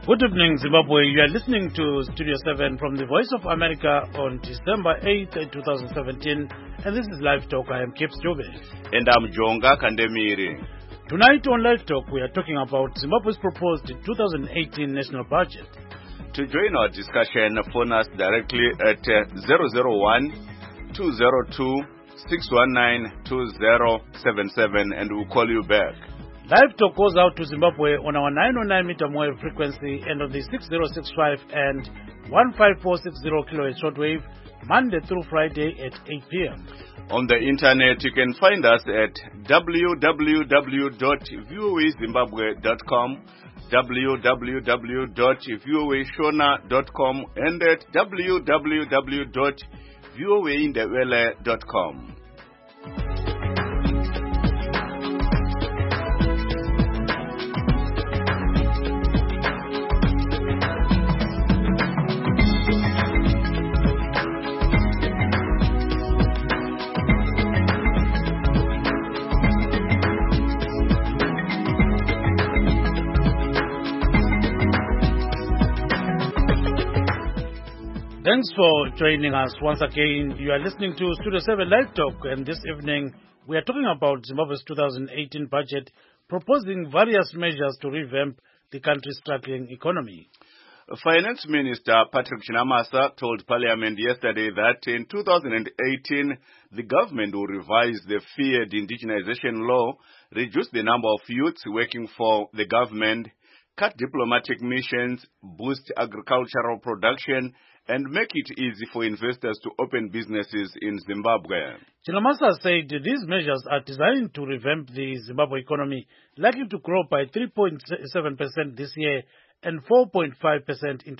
Good evening, Zimbabwe. You are listening to Studio 7 from the Voice of America on December 8th, 2017. And this is Live Talk. I am Kip Stube. And I'm Jonga Kandemiri. Tonight on Live Talk, we are talking about Zimbabwe's proposed 2018 national budget. To join our discussion, phone us directly at 001-202-619-2077 and we'll call you back. Live Talk goes out to Zimbabwe on our 909 meter wave frequency and on the 6065 and 15460 kilohertz shortwave, Monday through Friday at 8 p.m. On the internet, you can find us at www.voazimbabwe.com, www.voashona.com, and at www.voaindewele.com. Thanks for joining us once again. You are listening to Studio 7 Live Talk, and this evening we are talking about Zimbabwe's 2018 budget, proposing various measures to revamp the country's struggling economy. Finance Minister Patrick Chinamasa told Parliament yesterday that in 2018, the government will revise the feared indigenization law, reduce the number of youths working for the government, cut diplomatic missions, boost agricultural production, and make it easy for investors to open businesses in Zimbabwe. Chinamasa said these measures are designed to revamp the Zimbabwe economy, likely to grow by 3.7% this year and 4.5% in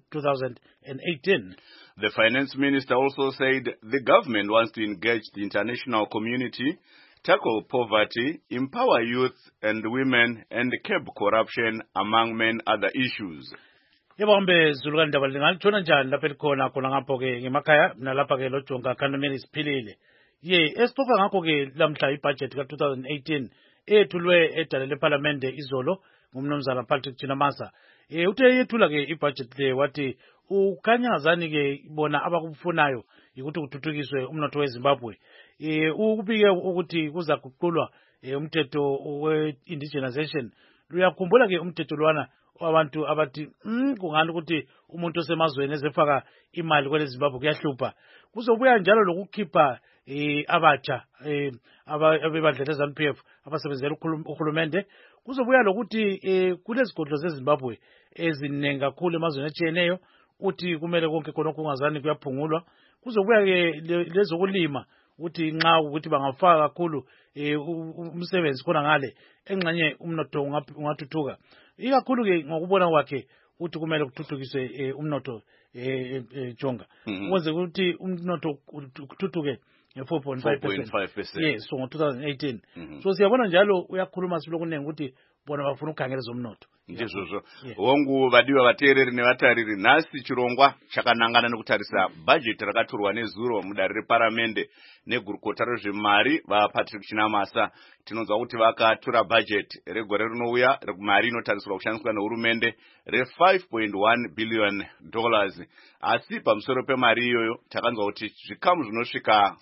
2018. The finance minister also said the government wants to engage the international community, tackle poverty, empower youth and women, and curb corruption, among many other issues. Yebambe zulukani ndaba lingatshona njani lapha elikhona khona ngapho ke ngemakhaya nalapha ke lojonga Kandemiri siphilile. Esixoxa ngakho ke lamhla ibudget ka-2018 eyethulwe edalele eParliament izolo ngumnumzana Patrick Chinamasa. Uthe yethula ke ibudget le wathi ukhanyazani ke bona abakufunayo ukuthi kuthuthukiswe umnotho weZimbabwe. Ukubike ukuthi kuza kuqulwa umthetho we-indigenization. Uyakhumbula ke umthetho lwana abantu abathi kungani ukuthi umuntu osemazweni ezefaka imali kwele Zimbabwe kuyahlupha. Kuzobuya njalo lokukhipha abatsha abebandlela ZANU-PF abasebenzela uhulumende. Kuzobuya lokuthi kulezigodlo zeZimbabwe ezinengi kakhulu emazweni atshiyeneyo uthi kumele konke khona kungazani kuyaphungulwa. Kuzobuya ke lezokulima uthi nxa ukuthi bangafaka kakhulu umsebenzi khona ngale engxenye umnotho ungathuthuka. Ikakhulu ke ngokubona kwakhe uthi kumele kuthuthukiswe umnotho Jonga. Ukuze ukuthi umnotho kuthuthuke nge-4.5%. Yes, so ngo-2018. So siyabona njalo uyakhuluma silokunengi ukuthi bona bafuna ukukhangela zomnotho. Ndizvo wongu vadiwa vateereri nevatariri, nhasi chirongwa chakanangana nekutarisa budget rakatorwa nezuro mudare reparamende negurukota rezvemari vaPatrick Chinamasa. Tinonzwa kuti vakatora budget regore rinouya mari inotarisirwa kushandiswa nehurumende re$5.1 billion. Asi pamusoro pemari iyoyo takanzwa kuti zvikamu zvinosvika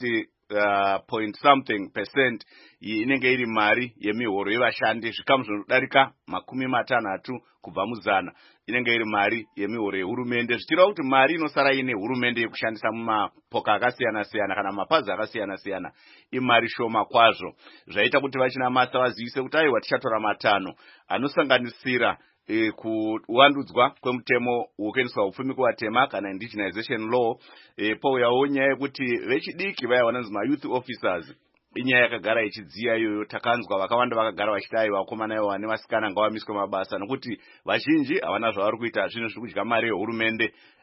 60 inenge iri mari yemihoro yevashandi, zvikamu zvinodarika 50 kubva muzana inenge iri mari yemihoro yehurumende, zvichireva kuti mari inosara ine hurumende yekushandisa mumapoka akasiyana-siyana kana mapazi akasiyana-siyana imari shoma kwazvo. Zvaita kuti vaChinamasa vazivise kuti aiwa tichatora 5 anosanganisira kuwandudzwa kwemutemo wokuendeswa upfumi kuvatema kana indigenization law. Pouyawo nyaya yekuti vechidiki vaya vanonzi ma-youth officers, inyaya yakagara ichidziya iyoyo. Takanzwa vakawanda vakagara vachiti aiwa vakomana ivo vane vasikana ngavamiswe mabasa nokuti vazhinji havana zvavari kuita, zvino zviri kudya mari yehurumende.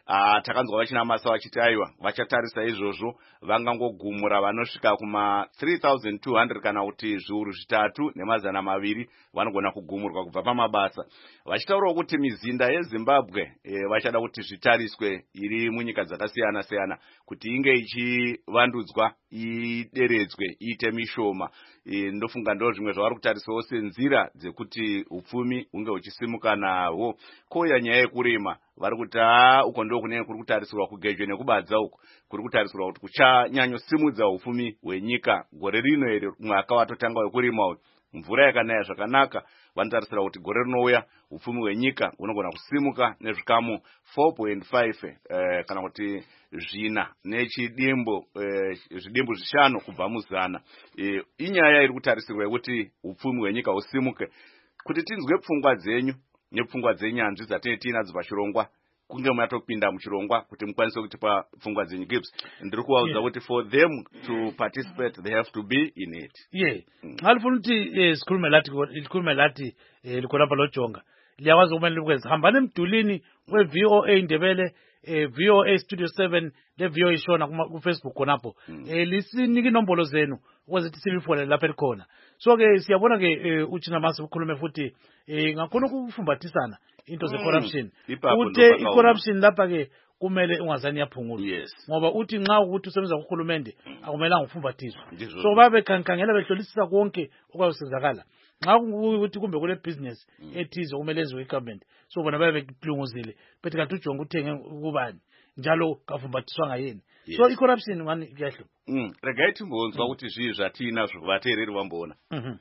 takanzwa vachinamasa vachiti aiwa vachatarisa izvozvo vangangogumura vanosvika kuma 3200 kana kuti zviuru 3,200 vanogona kugumurwa kubva pamabasa, vachitaurawo kuti mizinda yeZimbabwe vachada kuti zvitariswe iri munyika dzakasiyana siyana kuti inge ichivandudzwa, ideredzwe, iite mishoma. Ndofunga ndo zvimwe zvavari kutarisawo senzira dzekuti upfumi hunge huchisimuka nawo. Kouya nyaya yekurima, vari kuti uko ndo kunenge kuri kutarisirwa kugejwe nekubadza uko kuri kutarisirwa kuti kuchanyanyosimudza upfumi hwenyika gore rino ere mwaka watotanga wekurima uyu. Mvura yakanaya zvakanaka, vanotarisira kuti gore rinouya upfumi hwenyika hunogona kusimuka nezvikamu 4.5 kana kuti zvina nechidimbo zvidimbu 5 kubva muzana. Inyaya iri kutarisirwa kuti upfumi hwenyika husimuke. Kuti tinzwe pfungwa dzenyu nepfungwa dzenyanzvi dzatine tinadzo pachirongwa, kunge mwatopinda muchirongwa kuti mukwanise kutipa pfungwa dzenyu Gibbs, ndiri kuvaudza kuti for them to participate they have to be in it. Ngalifuna ukuthi sikhulume lathi likhona lapha lojonga liyakwazi kumele likwenza, hambani emdulini we-VOA Ndebele, VOA Studio 7 le-VOA Shona ku-Facebook khonapho, lisinike inombolo zenu ukuze sibifonele lapha elikhona. So ke siyabona-ke uChinamasa ukhulume futhi ngakhona ukufumbathisana into ze-corruption. Uthe i-corruption lapha-ke kumele ungazani yaphungulwa, ngoba uthi nxa ukuthi usebenza kuhulumende akumelanga ufumbathiswe. So babekhankangela behlolisisa konke okwayosenzakala. Nxa ukuthi kumbe kule business ethize kumele ezwe i-government, so bona babe bekulunguzile bethi kanti uJonga uthenge ukubani njalo kafumbathiswanga yini. So i-corruption ngani kuyahlo. Regai timbonzwa kuti zvi zvatinazvo vateereri vamboona.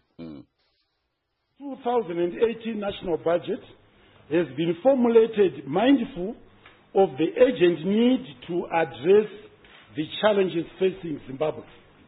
2018 national budget has been formulated mindful of the urgent need to address the challenges facing Zimbabwe.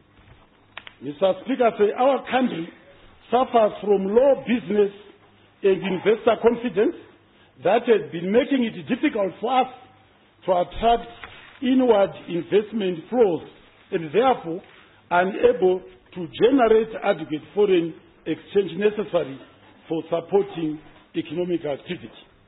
Mr. Speaker, our country suffers from low business and investor confidence that has been making it difficult for us to attract inward investment flows and therefore unable to generate adequate foreign exchange necessary for supporting economic activity.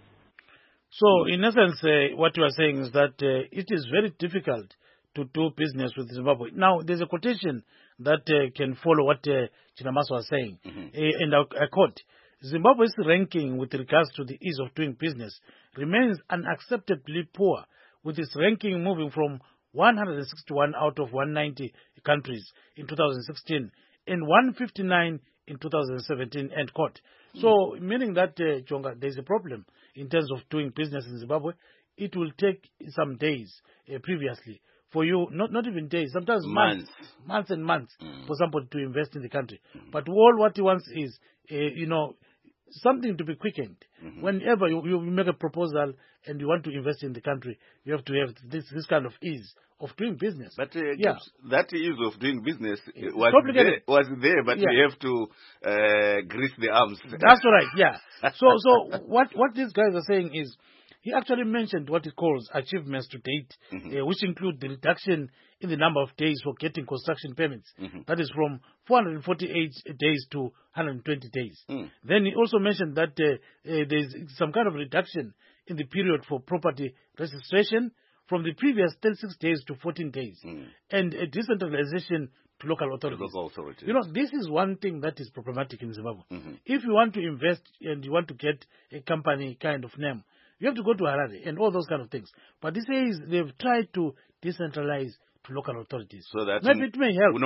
So, in essence, what you are saying is that it is very difficult to do business with Zimbabwe. Now, there's a quotation that can follow what Chinamasa was saying. And I quote, Zimbabwe's ranking with regards to the ease of doing business remains unacceptably poor, with its ranking moving from 161 out of 190 countries in 2016 and 159 in 2017, end quote. So, meaning that, Jonga, there's a problem in terms of doing business in Zimbabwe. It will take some days previously for you, not even days, sometimes months and months for somebody to invest in the country. But all what he wants is, something to be quickened. Whenever you make a proposal and you want to invest in the country, you have to have this kind of ease of doing business. But that ease of doing business was there, but you have to grease the arms. That's right, So what these guys are saying is, he actually mentioned what he calls achievements to date, which include the reduction in the number of days for getting construction permits. That is from 448 days to 120 days. Then he also mentioned that there's some kind of reduction in the period for property registration from the previous 36 days to 14 days, and a decentralization to local authorities. This is one thing that is problematic in Zimbabwe. If you want to invest and you want to get a company kind of name, you have to go to Harare and all those kind of things. But this says they've tried to decentralize to local authorities. So that maybe it may help.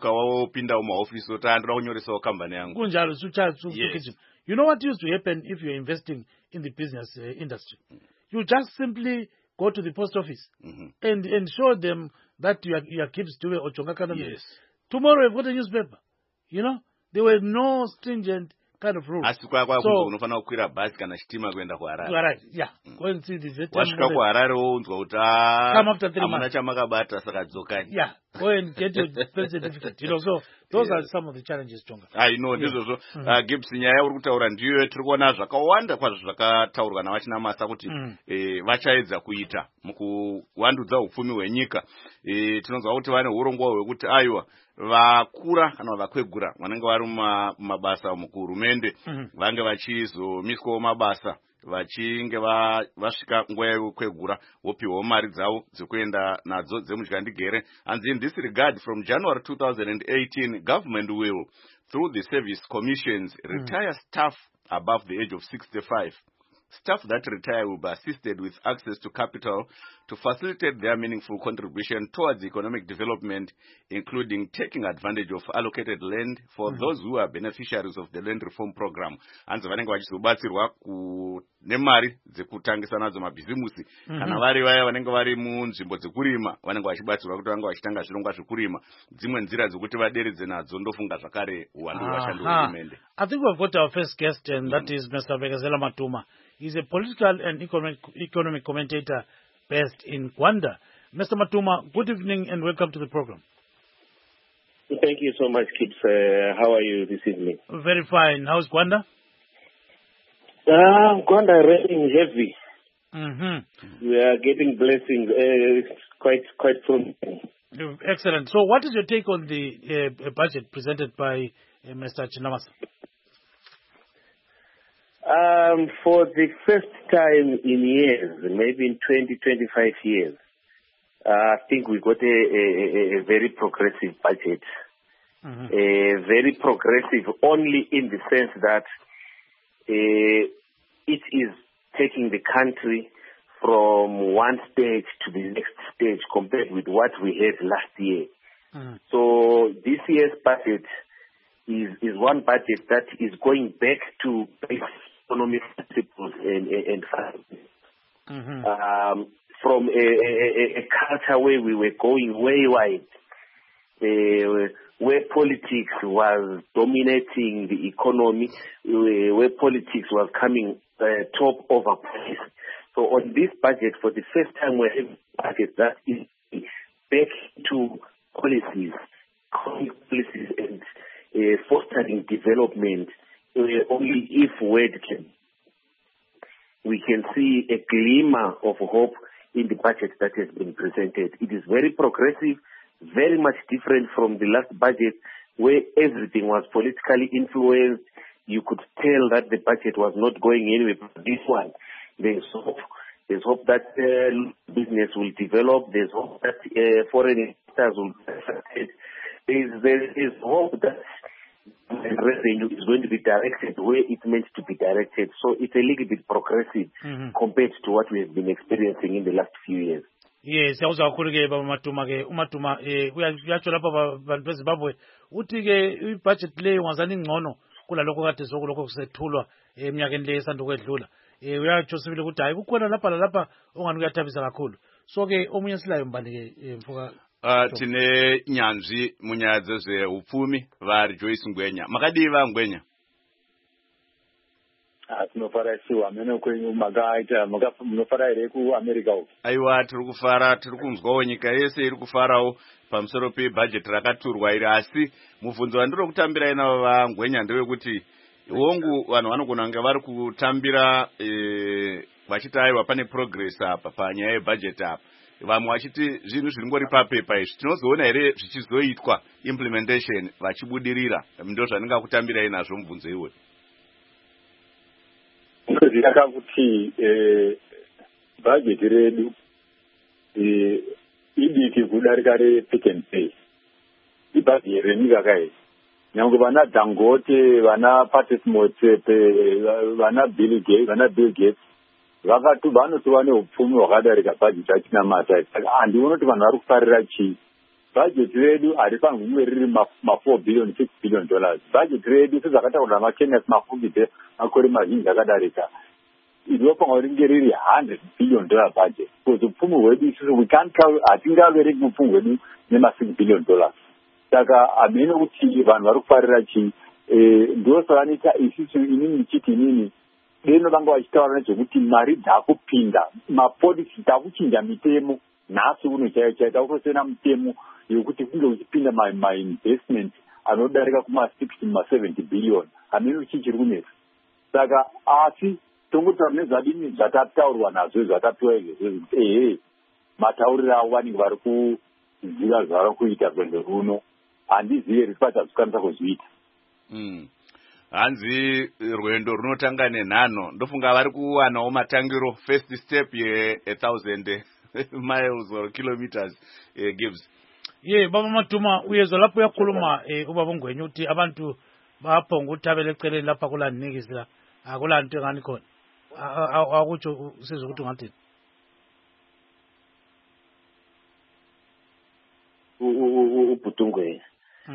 You know what used to happen if you're investing in the business industry? You just simply go to the post office and show them that your Gibbs Dube or Chonga Kanamere. Tomorrow you've got a newspaper. There were no stringent kind of rules. So, right, go and see this. Come after 3 months. Go and get your birth certificate. So those are some of the challenges, Chonga. I know this also. Gibbs nyaya uri kutaura ndiyo tiri kuona zvakawanda kwazvo zvakataurwa navachinamasa kuti vachaedza kuita mukuvandudza upfumi hwenyika. Tinonzwa kuti vane urongwa hwekuti aiwa vakura kana vakwegura vanenge vari mumabasa mukuhurumende vange vachizomiswawo mabasa vachinge vasvika nguva yokwegura vopiwawo mari dzavo dzekuenda nadzo dzemudyandigere. And in this regard, from January 2018, government will, through the service commissions, retire staff above the age of 65. Staff that retire will be assisted with access to capital to facilitate their meaningful contribution towards economic development, including taking advantage of allocated land for those who are beneficiaries of the land reform program. Anzi vanenge vachizobatsirwa nemari dzekutangisa nadzo mabhizimusi. Kana vari vaya vanenge vari munzvimbo dzekurima vanenge vachibatsirwa kuti vange vachitanga zvirongwa zvekurima. Dzimwe nzira dzekuti vaderedze nadzo ndofunga zvakare uwandu hwevashandi vehurumende. I think we've got our first guest, and that is Mr. Vekezela Matuma. He's a political and economic commentator based in Gwanda. Mr. Matuma, good evening and welcome to the program. Thank you so much, Kips. How are you this evening? Very fine. How's Gwanda? Gwanda raining heavy. We are getting blessings. It's quite promising. Excellent. So what is your take on the budget presented by Mr. Chinamasa? For the first time in years, maybe in 25 years, I think we got a very progressive budget. Very progressive only in the sense that it is taking the country from one stage to the next stage compared with what we had last year. So this year's budget is one budget that is going back to economic principles and from a culture where we were going wayward, where politics was dominating the economy, where politics was coming top over price. So on this budget, for the first time, we have a budget that is back to policies, and fostering development. Only if we can see a glimmer of hope in the budget that has been presented. It is very progressive, very much different from the last budget where everything was politically influenced. You could tell that the budget was not going anywhere. But this one, there's hope. There's hope that business will develop. There's hope that foreign investors will be affected. There is hope that revenue is going to be directed where it's meant to be directed. So it's a little bit progressive compared to what we have been experiencing in the last few years. Yes, yawuza kakhulu ke baba Matuma ke uMatuma uyatsho lapha bantu beZimbabwe uthi ke ibudget leyo ngazani ngcono kulalokho kade sokulokho kusethulwa eminyakeni le esanda kwedlula. Uyatsho sibile ukuthi hayi kukhona lapha ongani kuyathabisa kakhulu. So ke omunye silayo mbali ke mfoka tine nyanzvi munyaya dzezveupfumi vari Joyce Ngwenya. Makadiva Ngwenya? Tinofara siwa mene kwenyu makaita munofara ere kuAmerica uko? Aiwa, tiri kufara, tiri kunzwawo nyika yese iri kufarawo pamusoro pebudget rakaturwa iri, asi mubvunzo wandiri kutambirai navo vaNgwenya ndewekuti hongu vanhu vanogona kunge vari kutambira vachiti aiwa pane progress apa panyaya yebudget apa, vamwe vachiti zvinhu zvingori papepa izvi, tinozoona here zvichizoitwa implementation vachibudirira? Ndo zvandingakutambirai nazvo mubvunzo iwe. Ndinoziva kuti budget redu idiki kudarika rePick n Pay. Ibudget renyika kai. Nyangwe vana Dangote, vana Patrice Motsepe, vana Bill Gates vakati vanotova neupfumi hwakadarika budget yaChinamasa. Handioni kuti vanhu vari kufarira chii. Budget redu harifanirwi kunge riri ma$4 billion, $6 billion. Budget redu sezvakataurwa naKenneth Mafungide makore mazhinji akadarika, inofanirwa kunge riri $100 billion budget. Because upfumi hwedu isusu hatingavereki upfumi hwedu nema$6 billion. Saka hamene kuti vanhu vari kufarira chii. Ndosavanoita isusu inini ndichiti inini deno vanga vachitaura nezvekuti mari dzakupinda, mapolisi takuchinja mitemo. Nhasi uno chaiyo takutosena mutemo yokuti kunge uchipinda ma-investment anodarika kuma-60 ma-70 billion. Hamene uchichiri kunesa. Saka asi tongotaura nezvadini zvatataurwa nazvo zvatapiwa izvo matauriro avo vanenge vari kuziva zvavari kuita rwendo runo. Handizivi here kuti vachazvikwanisa kuzviita. hanzi rwendo runotanga nenhano ndofunga vari kuwanawo matangiro first step ye 1000 miles or kilometers gives. Baba Matuma uyezwa lapho uyakhuluma ubaba Ngwenya uthi abantu baphonga uthabela eceleni lapha kulandinikisi la akulanto engani khona akutsho usizwe ukuthi ungathini. Ubhutungwe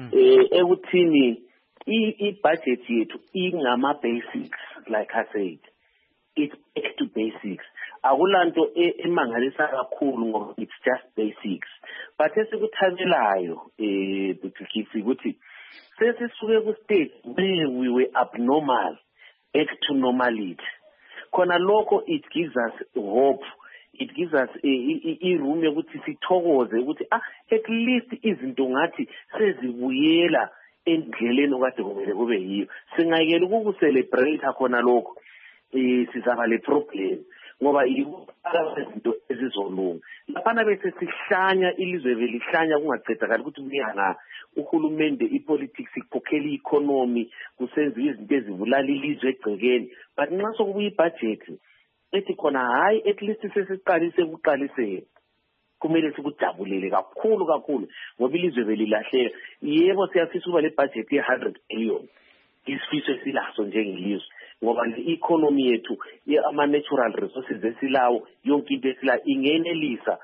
ekuthini i-budget yethu ingama-basics, like I said, it's back to basics. Akulanto emangalisa kakhulu ngoba it's just basics. But esikuthabelayo Butlikisi ukuthi sesisuke ku-stage where we were abnormal back to normality. Khona lokho it gives us hope. It gives us i-room yokuthi sithokoze ukuthi at least izinto ngathi sezibuyela endleleni okade kumele kube yiyo. Singayekela ukucelebrate khona lokho sizaba le problem ngoba izinto ezizolunga. Laphana bese sihlanya ilizwe velihlanya kungaqedakali ukuthi kuyanga uhulumende ipolitics ikhokhela i-economy kusenza izinto ezibulala ilizwe egcekeni. But nxa sokubuya ibudget ethi khona hayi at least sesiqalise ukuqalisela kumele sikujabulele kakhulu ngoba ilizwe belilahleka. Yebo siyafisa ukuba le budget ye-100 billion isifiso esilaso njengelizwe ngoba le-economy yethu ama-natural resources esilawo yonke into esila ingenelisa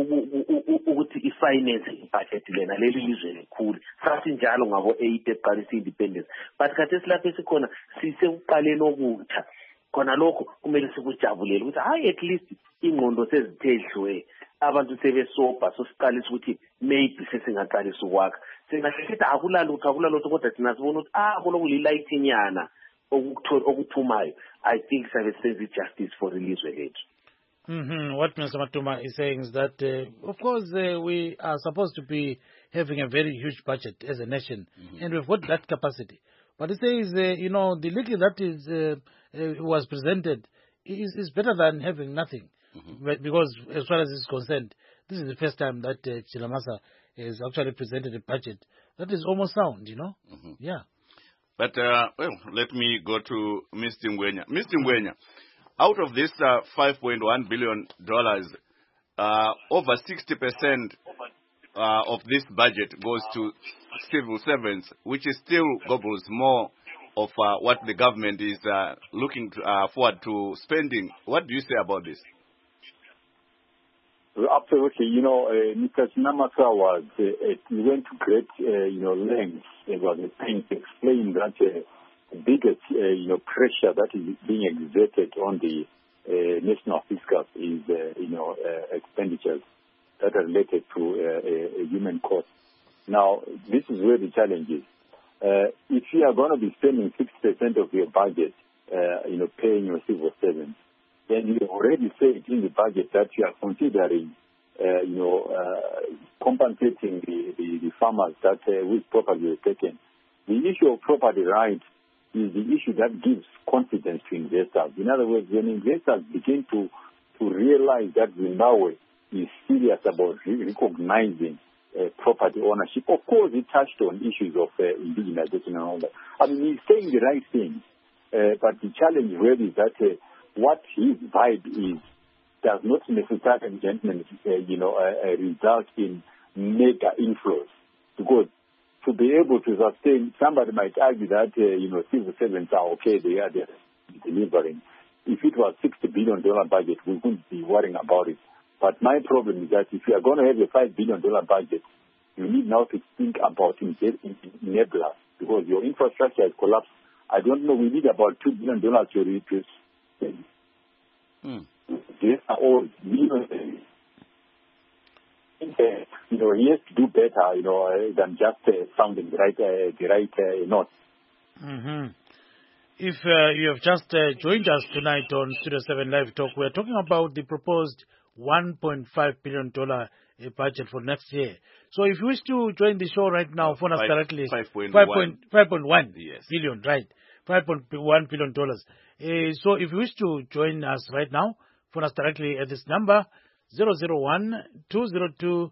ukuthi i-finance i-budget lena leli lizwe likhulu. Sathi njalo ngabo-8 eqalisa independence but khathesi silapho esikhona sisekuqaleni okutha. Khona lokho kumele sikujabulele ukuthi hayi at least ingqondo sezithedliwe abantu sebesobha sosiqalisa ukuthi maybe sesingaqalisa ukwakha. Singahleketa akulalutho kodwa thina sibona ukuthi kulolighting yana okuthumayo. I think sabe senze justice for ilizwe lethu. What Mr. Matuma is saying is that, of course, we are supposed to be having a very huge budget as a nation, and we've got that capacity. But it says, the little that was presented is better than having nothing, because as far as is concerned, this is the first time that Chilamasa has actually presented a budget that is almost sound, Yeah. But, let me go to Mr. Ngwenya. Mr. Ngwenya, out of this $5.1 billion, over 60% of this budget goes to civil servants, which is still gobbles more of what the government is looking forward to spending. What do you say about this? Absolutely. Mr. Chilamasa went to great, lengths about the thing to explain that the biggest, pressure that is being exerted on the national fiscus is, expenditures that are related to human cost. Now, this is where the challenge is. If you are going to be spending 60% of your budget, paying your civil servants, then you already said in the budget that you are considering, compensating the farmers that whose property was taken. The issue of property rights is the issue that gives confidence to investors. In other words, when investors begin to realize that Zimbabwe is serious about recognizing property ownership, of course, he touched on issues of indigenization and all that. I mean, he's saying the right things, but the challenge really is that what his vibe is does not necessarily, result in mega inflows. Because to be able to sustain, somebody might argue that, civil servants are okay, they are delivering. If it was $60 billion budget, we wouldn't be worrying about it. But my problem is that if you are going to have a $5 billion budget, you need now to think about enablers, because your infrastructure has collapsed. I don't know, we need about $2 billion to replace. These are all millions. He has to do better, than just sounding the right note. If you have just joined us tonight on Studio 7 Live Talk, we are talking about the proposed $1.5 billion budget for next year. So if you wish to join the show right now, phone us directly. 5.1 yes. billion, right? $5.1 billion. So if you wish to join us right now, phone us directly at this number, 001-202-619-2077.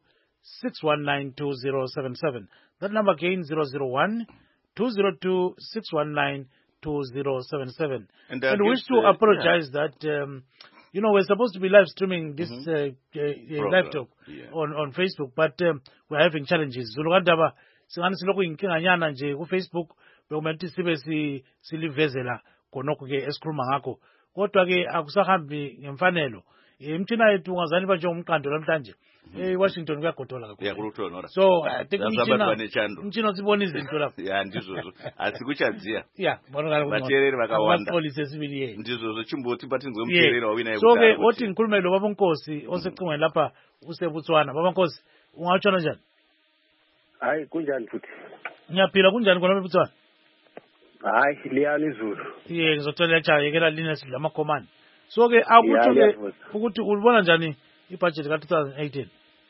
That number again, 001-202-619-2077. 2077. And we wish to apologize that, we're supposed to be live streaming this live talk on Facebook, but we're having challenges. Zulukandaba, singani silokhu inkinganyana nje ku Facebook, bekumele sibe silivezela khonokho ke esikhuluma ngakho. Kodwa ke akusahambi ngemfanelo. Imtshina yethu ungazani banje umqando namhlanje. Washington kuyagodola kakhulu. So I think umtshina sibona izinto lapho. Yeah, ndizozo. Asikuchadziya. Yeah, bonakala batereri vakawanda. Police esibili yena. Ndizozo chimboti batinzwe mutereri wawina yekho. So ke othi ngikhulume lo baba Nkosi osecingweni lapha usebutswana. Baba Nkosi, ungatshona njani? Hayi kunjani futhi? Ngiyaphila kunjani khona ebutswana? Hayi liyani izulu. Ngizothola yekela line sidla amakhomani. So ke akutsho ke ukuthi ulibona njani ibudget ka 2018?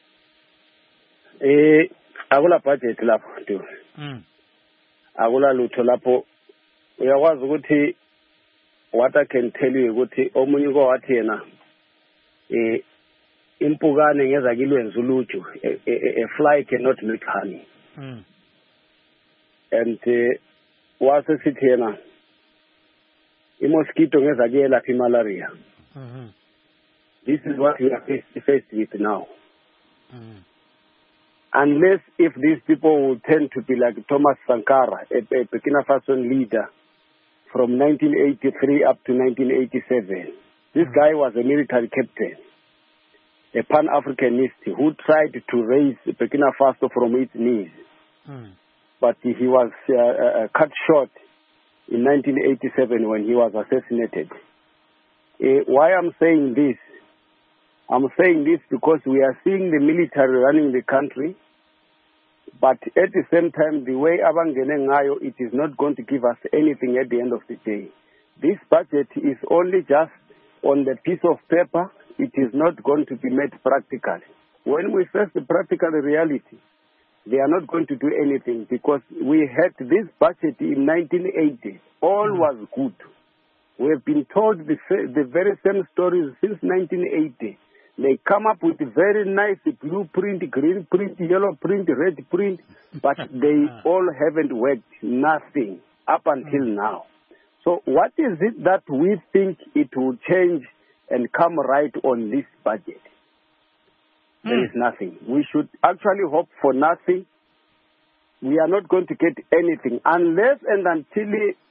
Akula budget lapho nto. Akula lutho lapho. Uyakwazi ukuthi what I can tell you ukuthi omunye ko wathi yena impukane ngeza kilwenza uluju. A fly cannot make honey. And wase sithi yena mosquito ngeza kuyelapha malaria. This is what we are faced with now. Unless if these people will tend to be like Thomas Sankara, a Burkina Faso leader from 1983 up to 1987. This guy was a military captain, a Pan-Africanist who tried to raise Burkina Faso from its knees. But he was cut short in 1987 when he was assassinated. Why I'm saying this? I'm saying this because we are seeing the military running the country, but at the same time, the way abangene ngayo, it is not going to give us anything at the end of the day. This budget is only just on the piece of paper. It is not going to be made practical. When we face the practical reality, they are not going to do anything because we had this budget in 1980. All was good. We have been told the very same stories since 1980. They come up with very nice blueprint, green print, yellow print, red print, but they all haven't worked, nothing, up until now. So what is it that we think it will change and come right on this budget? There is nothing. We should actually hope for nothing. We are not going to get anything unless and until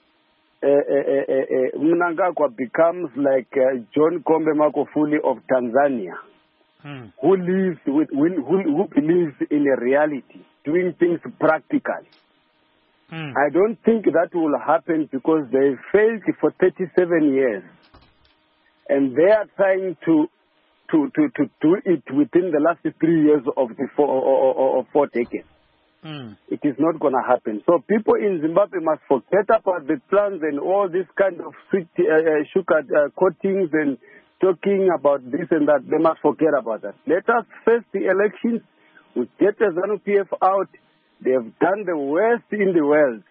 Mnangagwa becomes like John Pombe Magufuli of Tanzania, who believes in a reality, doing things practically. I don't think that will happen because they failed for 37 years, and they are trying to do it within the last 3 years of the 4 decades. It is not going to happen. So people in Zimbabwe must forget about the plans and all this kind of sweet sugar coatings and talking about this and that. They must forget about that. Let us face the elections. We get the ZANU-PF out. They have done the worst in the world.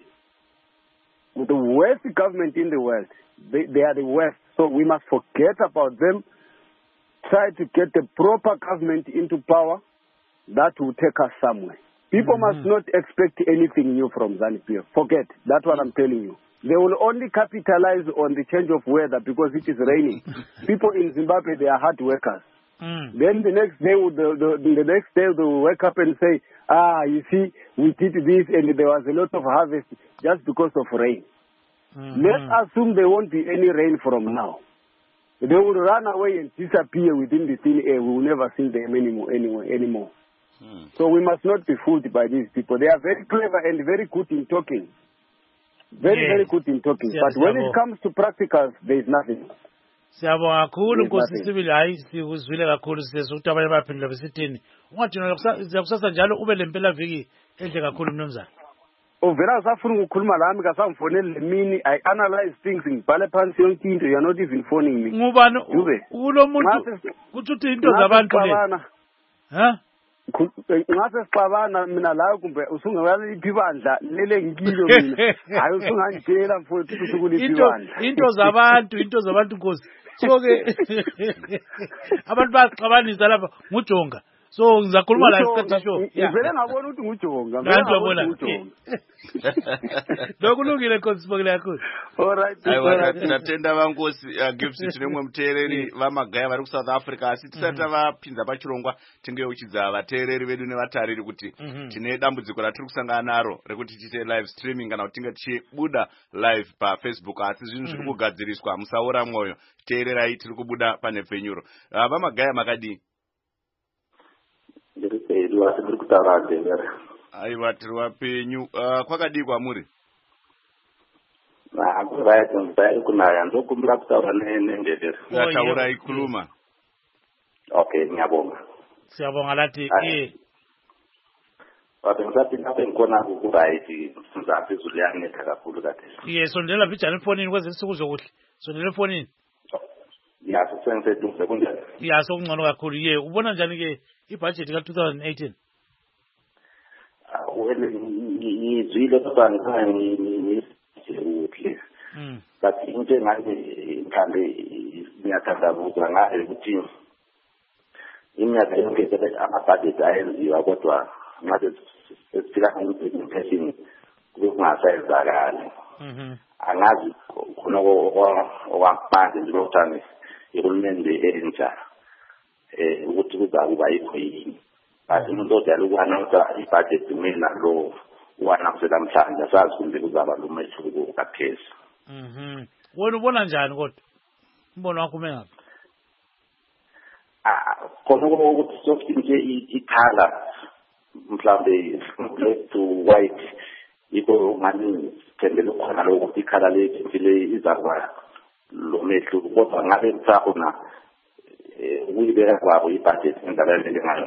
The worst government in the world. They are the worst. So we must forget about them. Try to get the proper government into power that will take us somewhere. People must not expect anything new from ZANU-PF. Forget. That's what I'm telling you. They will only capitalize on the change of weather because it is raining. People in Zimbabwe, they are hard workers. Then the next day, they will wake up and say, you see, we did this and there was a lot of harvest just because of rain. Let's assume there won't be any rain from now. They will run away and disappear within the thin air. We will never see them anymore. So we must not be fooled by these people. They are very clever and very good in talking. Very good in talking. But when it comes to practicals, there is nothing. Siyabonga kakhulu Nkosi Sibili, hayi sikuzwile kakhulu sisi ukuthi abanye baphendula besithini. Ungathi ziyakusasa njalo ube lempela viki enhle kakhulu mnumzana. Uvela usafuna ukukhuluma lami kasamfonele lemini. I analyze things ngibhale phansi yonke into. You are not even phoning me. Ngubani ulo muntu kuthi into zabantu le. Ha? Ngase sixabana mina la kumbe usungakwazi iphibandla lele ngikilo mina hayi usungangitshela mfowethu ukuthi kuliphibandla into zabantu Nkosi. So ke abantu baxabanisa lapha nguJonga So ngizakhuluma la isikhathi show. Ngivele ngabona ukuthi nguJonga. Ngani wabona? Lokulungile Nkosi yakho. All right. Aiwa tinatenda vankosi gives tinemwe muteereri vamagaya vari kuSouth Africa asi tisati vapinza pachirongwa tinge uchidza vateereri vedu nevatariri kuti tine dambudziko ratiri kusangana naro rekuti tiite live streaming kana kuti tinge tichibuda live paFacebook asi zvinhu zviri kugadziriswa musaora mwoyo teererai tiri kubuda pane penyuro vamagaya makadii aiwa tiri vapenyu kwakadii kwamuri taurai khuluma okay ngiyabonga siyabonga lathi ngisaphinda ngikona ukuright sizaphi izulu liyanetha kakhulu kade sondela bijani efonini kwezi insuku zokuhle sondela efonini sengiseduze kunjani sokungcono kakhulu ubona njani ke ibudget ka-2018 ngizwile kodwa ngikuhle but into engani mhlambe ngiyathandabuza ngayo ukuthi iminyaka yonke ama-budget ayenziwa kodwa ngathi sesifika implementation kube kungasayenzakali angazi khona okwamanje njengokutani ihulumende entsha ukuthi kuzakuba yikho yini but umuntu odala ukwanausa ibudget mina lo uwanausa namhlanje asazi kumbe kuzaba lo mehluko kaphesi wena ubona njani kodwa umbono wakho umengaphi khona ukuthi sokuthi nje ikhala mhlambe black to white yikho ngani sithembele khona lokho ukuthi ikhala lethu le izakwa lo mehluko kodwa ngabe msakhona uyibeka kwabo ibudget endaweni ngayo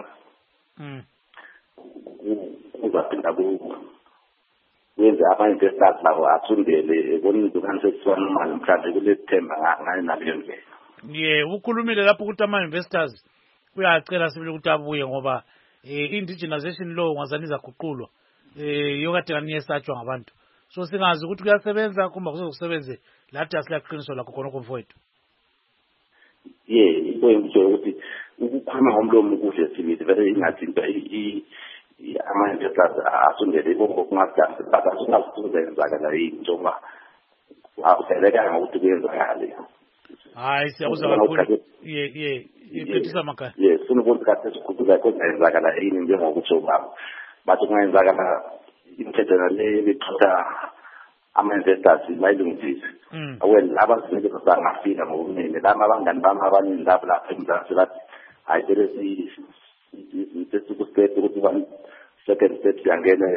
uzaphinda wenze ama-investors labo athundele ebonini ukani sesiswana imali mhlawumbe kulethemba ngayo naleyo ndlela ukhulumile lapho ukuthi ama-investors uyacela sibili ukuthi abuye ngoba indigenization law ngazani izaguqulwa yokade kaniyesatshwa ngabantu so singazi ukuthi kuyasebenza kumba kusebenze lathi asilaqiniswa lakho khonokho mfowethu into engitsho ukuthi ukukhuluma ngomlomo kuhle sibili vele ingathinta ama-investors asondele okungadasi but asingazi ukuthi kuzayenzakala yini njengoba akuhlelekanga ukuthi kuyenzakale hayi siyakuzwa kakhulu iphethisa makhaya funa ukuthi kade sikhuphuka kuzayenzakala yini njengokutsho kwabo but kungayenzakala imithetho nale bexhotha ama-investors bayilungisise well abazinike bangafika ngobuningi laba abangani bami abaningi labo lapha eMzansi bathi hayi sesikusitep ukuthi second step siyangena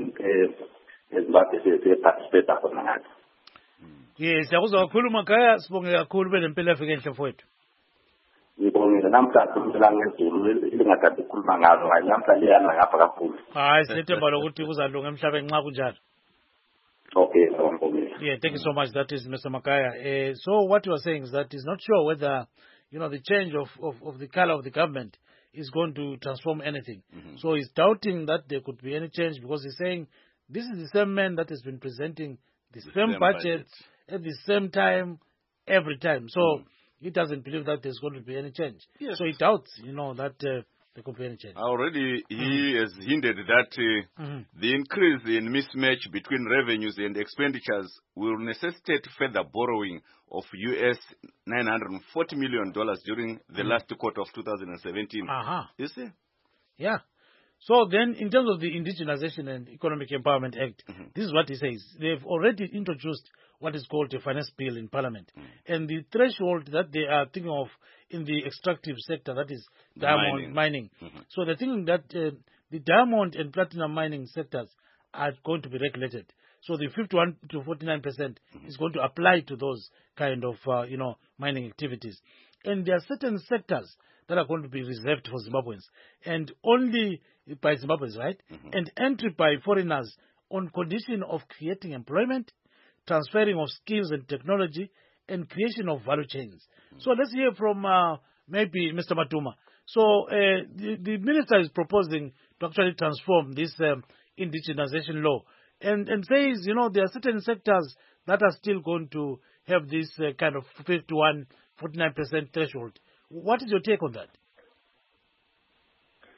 eZimbabwe siye-participate khona ngathi siyakuzwa kakhulu makhaya sibonge kakhulu benempilo efike enhle mfowethu ngibongile namhlanje la ngezulu elingadade ukukhuluma ngalo hayi namhlanje liyana ngapha kakhulu hayi sinethemba lokuthi kuzalunga emhlabeni nxa kunjalo okay thank you so much. That is Mr. Makaya. So what you are saying is that he's not sure whether the change of the color of the government is going to transform anything. So he's doubting that there could be any change because he's saying this is the same man that has been presenting the same budget at the same time every time. So he doesn't believe that there's going to be any change. Yes. So he doubts, that there could be any change. Already he has hinted that the increase in mismatch between revenues and expenditures will necessitate further borrowing of US $940 million during the last quarter of 2017. You see? Yeah. So then, in terms of the Indigenization and Economic Empowerment Act, this is what he says. They've already introduced what is called a finance bill in Parliament. And the threshold that they are thinking of in the extractive sector, that is diamond mining. So they're thinking that the diamond and platinum mining sectors are going to be regulated. So the 51 to 49% is going to apply to those kind of, mining activities. And there are certain sectors that are going to be reserved for Zimbabweans, and only by Zimbabweans, right? And entry by foreigners on condition of creating employment, transferring of skills and technology, and creation of value chains. So let's hear from maybe Mr. Matuma. So the minister is proposing to actually transform this indigenization law and says, there are certain sectors that are still going to have this kind of 51, 49% threshold. What is your take on that?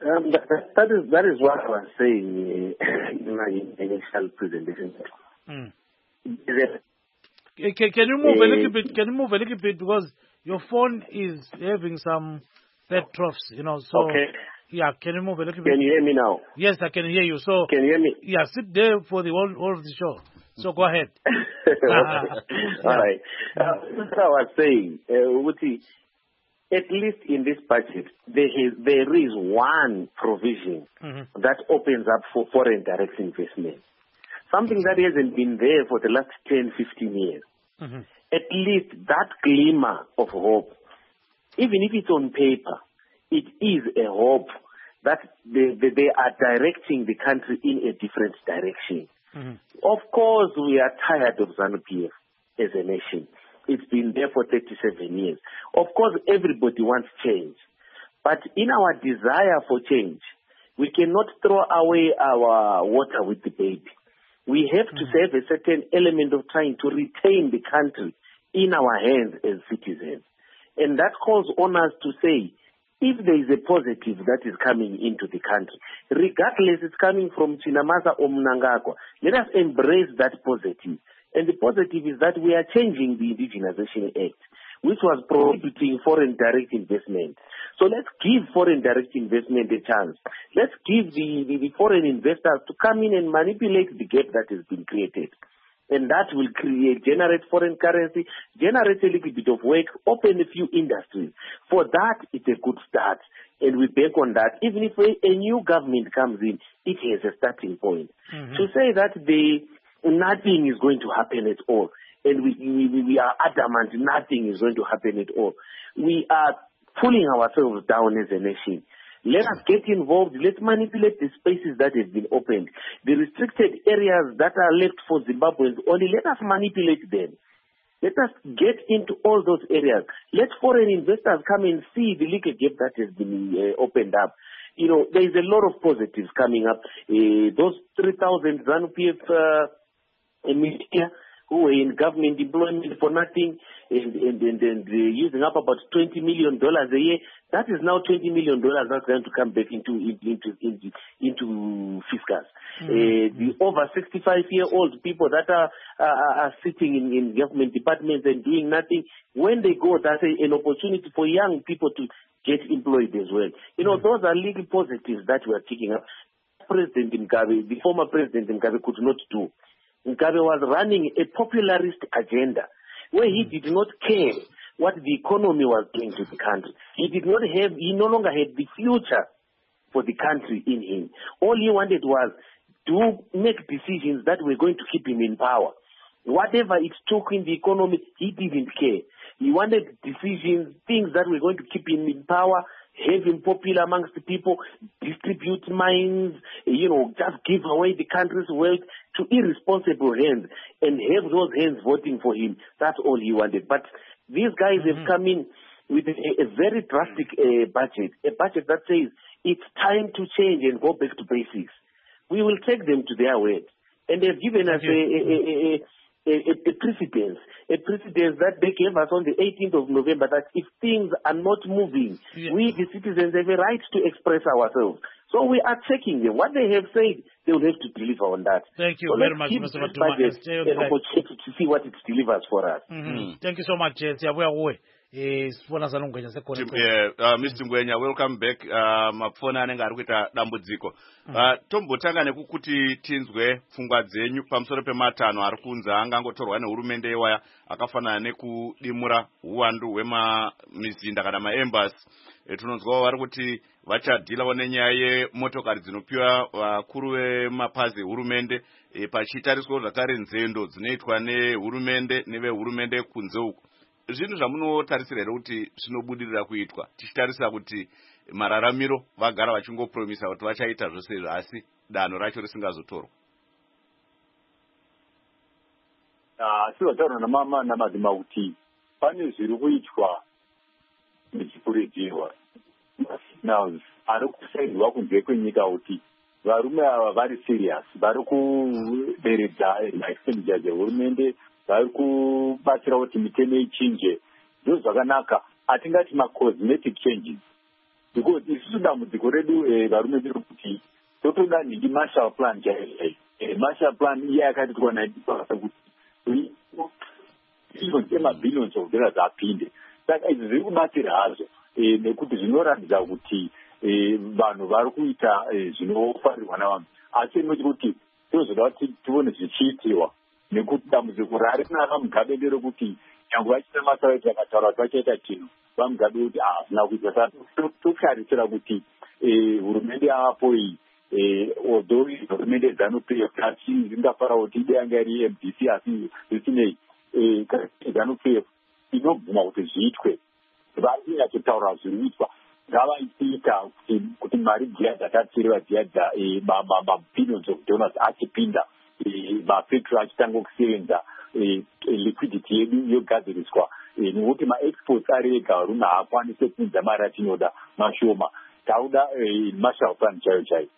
That is what I was saying in my initial presentation. Can you move a little bit? Can you move a little bit, because your phone is having some bad troughs, So okay. Yeah, can you move a little bit? Can you hear me now? Yes, I can hear you. So can you hear me? Yeah, sit there for the whole of the show. So go ahead. All right. What I was saying, Uti, at least in this budget, there is one provision that opens up for foreign direct investment. Something that hasn't been there for the last 10, 15 years. At least that glimmer of hope, even if it's on paper, it is a hope that they are directing the country in a different direction. Of course, we are tired of ZANU-PF as a nation. It's been there for 37 years. Of course, everybody wants change. But in our desire for change, we cannot throw away our water with the baby. We have to have a certain element of trying to retain the country in our hands as citizens. And that calls on us to say, if there is a positive that is coming into the country, regardless it's coming from Chinamasa or Mnangagwa, let us embrace that positive. And the positive is that we are changing the Indigenization Act, which was prohibiting foreign direct investment. So let's give foreign direct investment a chance. Let's give the foreign investors to come in and manipulate the gap that has been created. And that will generate foreign currency, generate a little bit of work, open a few industries. For that, it's a good start. And we bank on that. Even if a new government comes in, it has a starting point. To say that nothing is going to happen at all, and we are adamant nothing is going to happen at all, we are pulling ourselves down as a nation. Let us get involved. Let's manipulate the spaces that have been opened. The restricted areas that are left for Zimbabweans only, let us manipulate them. Let us get into all those areas. Let foreign investors come and see the legal gap that has been opened up. There is a lot of positives coming up. Those 3,000 ZANU-PF media who were in government employment for nothing and using up about $20 million a year. That is now $20 million that's going to come back into fiscals. The over 65-year-old people that are sitting in government departments and doing nothing, when they go, that's an opportunity for young people to get employed as well. Those are legal positives that we are kicking up. President Mugabe, the former President Mugabe, could not do. Mugabe was running a popularist agenda where he did not care what the economy was doing to the country. He no longer had the future for the country in him. All he wanted was to make decisions that were going to keep him in power. Whatever it took in the economy, he didn't care. He wanted decisions, things that were going to keep him in power, have him popular amongst the people, distribute mines, just give away the country's wealth to irresponsible hands and have those hands voting for him. That's all he wanted. But these guys have come in with a very drastic budget, a budget that says it's time to change and go back to basics. We will take them to their word. And they've given us a precedence that they gave us on the 18th of November, that if things are not moving, we, the citizens, have a right to express ourselves. So we are checking them. What they have said, they will have to deliver on that. Thank you very much, Mr. Matuma. An opportunity to see what it delivers for us. Thank you so much. Mr. Ngwenya, welcome back. Mafona anenge ari kuita dambudziko. Tombotanga nekukuti tinzwe pfungwa dzenyu pamusoro pematanho ari kunzi angangotorwa nehurumende yewaya akafanana nekudimura uwandu hwemizinda kana maembasi. Tinonzwawo vari kuti vachadhilawo nenyaya yemotokari dzinopiwa vakuru vemapazi ehurumende, pachitariswa zvakare nzendo dzinoitwa nehurumende nevehurumende kunze uku. Zvinhu zvamunotarisira here kuti zvinobudirira kuitwa, tichitarisira kuti mararamiro vagara vachingopromisa kuti vachaita zvose izvo asi danho racho risingazotorwa? Sivataura namadzimauti pane zviri kuitwa zvichikurudzirwa ari kusaidwa kunze kwenyika kuti varume ava vari serious, vari kuderedza expenditure dzehurumende, vari kubatsira kuti mitemo ichinje. Ndizvo zvakanaka, hatingati macosmetic changes. because isusu dambudziko redu varume vedu kuti totoda nhingi marshall plan marshall plan iye yakatiitwa kuti billions of dollars apinde. Saka izvi zviri kubatsira hazvo nekuti zvinoratidza kuti vanhu vari kuita zvinofarirwa navanhu, asi inoti kuti tozoda kuti tione zvichiitiwa nekuti dambudziko rari kunaka mugabe nderekuti nyange vachiita masaiti akataura kuti vachaita chinhu vamugabe kuti hazvina kuita. Saka totarisira kuti hurumende yavapo iyi although hurumende ZANU-PF ingafara kuti ide yanga iri MDC asi zvisinei ZANU-PF inobvuma kuti zviitwe, vari kunyatsotaura zviri kuitwa ngavaita kuti mari dziya dzatatsiriwa dziya mabillions of dollars achipinda mafactory achitanga kusevenza liquidity yedu yogadziriswa nekuti maexports ari ega rume haakwanise kupinza mari atinoda mashoma. Tauda marshall plan chaiyo chaiyo.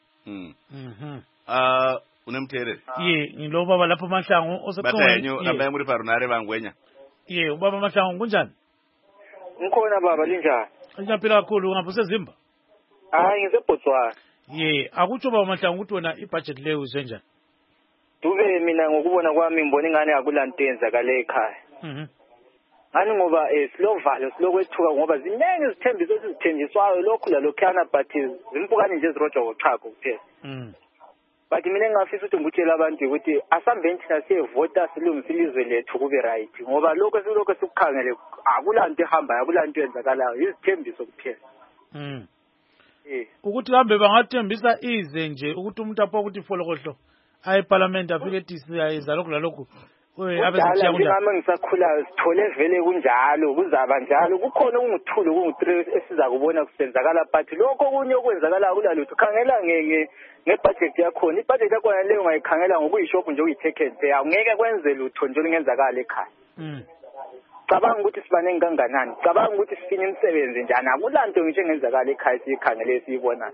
Une muteereri? Ye, ngilobaba lapho Mahlangu oseqonga. Ngambe muri parunare vangwenya. Ye, ubaba Mahlangu kunjani? Ngikhona baba linjani? Ngiyaphila kakhulu ngapha usezimba? Hayi ngiseBotswana. Ye, akutsho baba Mahlangu ukuthi wena ibudget leyo uzenjani? Dube mina ngokubona kwami ngibona ingane akulanto yenzakale ekhaya. Ngani ngoba silovalo silokwethuka ngoba ziningi izithembiso esizithenjiswayo lokhu lalokhana but zimpukane nje ezirojwa ngochago kuphela. But mina ngingafisa ukuthi ngikutshela abantu ukuthi asambeni thina siyevota silungise ilizwe lethu kube right ngoba lokho silokho sikukhangele akulanto ehambayo akulanto yenzakalayo izithembiso kuphela. Ukuthi kambe bangathembisa ize nje ukuthi umuntu apho ukuthi folokohlo ayi parliament afike ethi siyayenza lokho lalokho abezithiya kunjalo. Nami ngisakhulayo sithole vele kunjalo kuzaba njalo kukhona unguthulo kungu3 esiza kubona kusenzakala but lokho kunye okwenzakala kulalutho khangela ngebudget yakho ibudget yakho leyo ngayikhangela ngokuyishop nje uyithekente awungeke kwenze lutho nje olungenzakala ekhaya. Cabanga ukuthi sibanenge kanganani, cabanga ukuthi sifine imisebenzi njani, akulanto ngisho engenzakala ekhaya siyikhangele siyibona.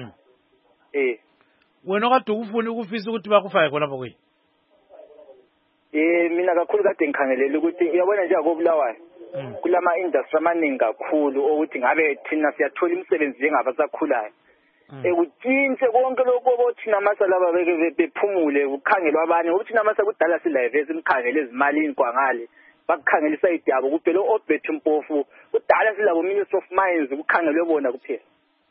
Wena kade ukufuna ukufisa ukuthi bakufake khona lapho mina kakhulu kade ngikhangelele ukuthi uyabona nje akobulawayo kulama industry amaningi kakhulu ukuthi ngabe thina siyathola imisebenzi njengabasakhulayo ekutshintshe konke lokho bothi namasalaba bephumule ukukhangelwa abanye ukuthi namasa kudala silivese imkhangele ezimalini kwangale bakukhangelisa idiyabo kuphela oBet Mpofu kudala silabo Ministry of Mines ukukhangelwe bona kuphela.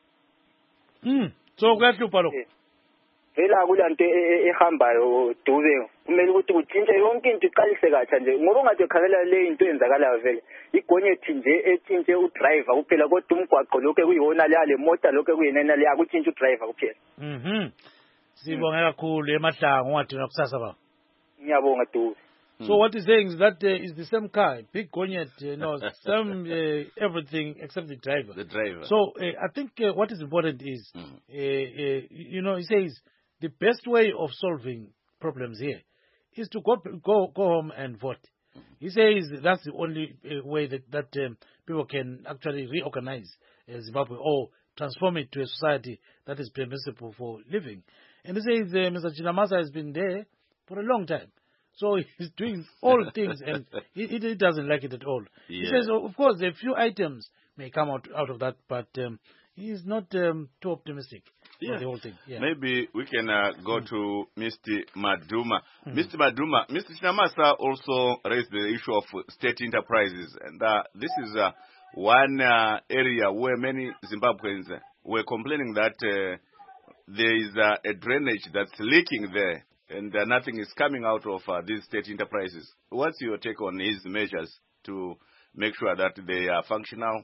So kuyahlupha lokho. Vela kulanto ehambayo Dube kumele ukuthi kutshintshe yonke into iqalise katsha nje ngoba ungathi ukhangela le into eyenzakalayo vele igonyethi nje etshintshe udriver kuphela kodwa umgwaqo lokho kuyona le motor lokho kuyenena le akutshintshe udriver kuphela. Sibonga kakhulu eMahlangu ungathina kusasa baba. Ngiyabonga Dube. So what he's saying is that is the same car, big Gonyet, same everything except the driver. The driver. So I think what is important is, he says the best way of solving problems here is to go home and vote. He says that's the only way that people can actually reorganize Zimbabwe or transform it to a society that is permissible for living. And he says Mr. Chinamasa has been there for a long time. So he's doing all things, and he doesn't like it at all. Yeah. He says, of course, a few items may come out of that, but he's not too optimistic about the whole thing. Yeah. Maybe we can go to Mr. Maduma. Mr. Maduma, Mr. Chinamasa also raised the issue of state enterprises, and this is one area where many Zimbabweans were complaining that there is a drainage that's leaking there. And nothing is coming out of these state enterprises. What's your take on his measures to make sure that they are functional?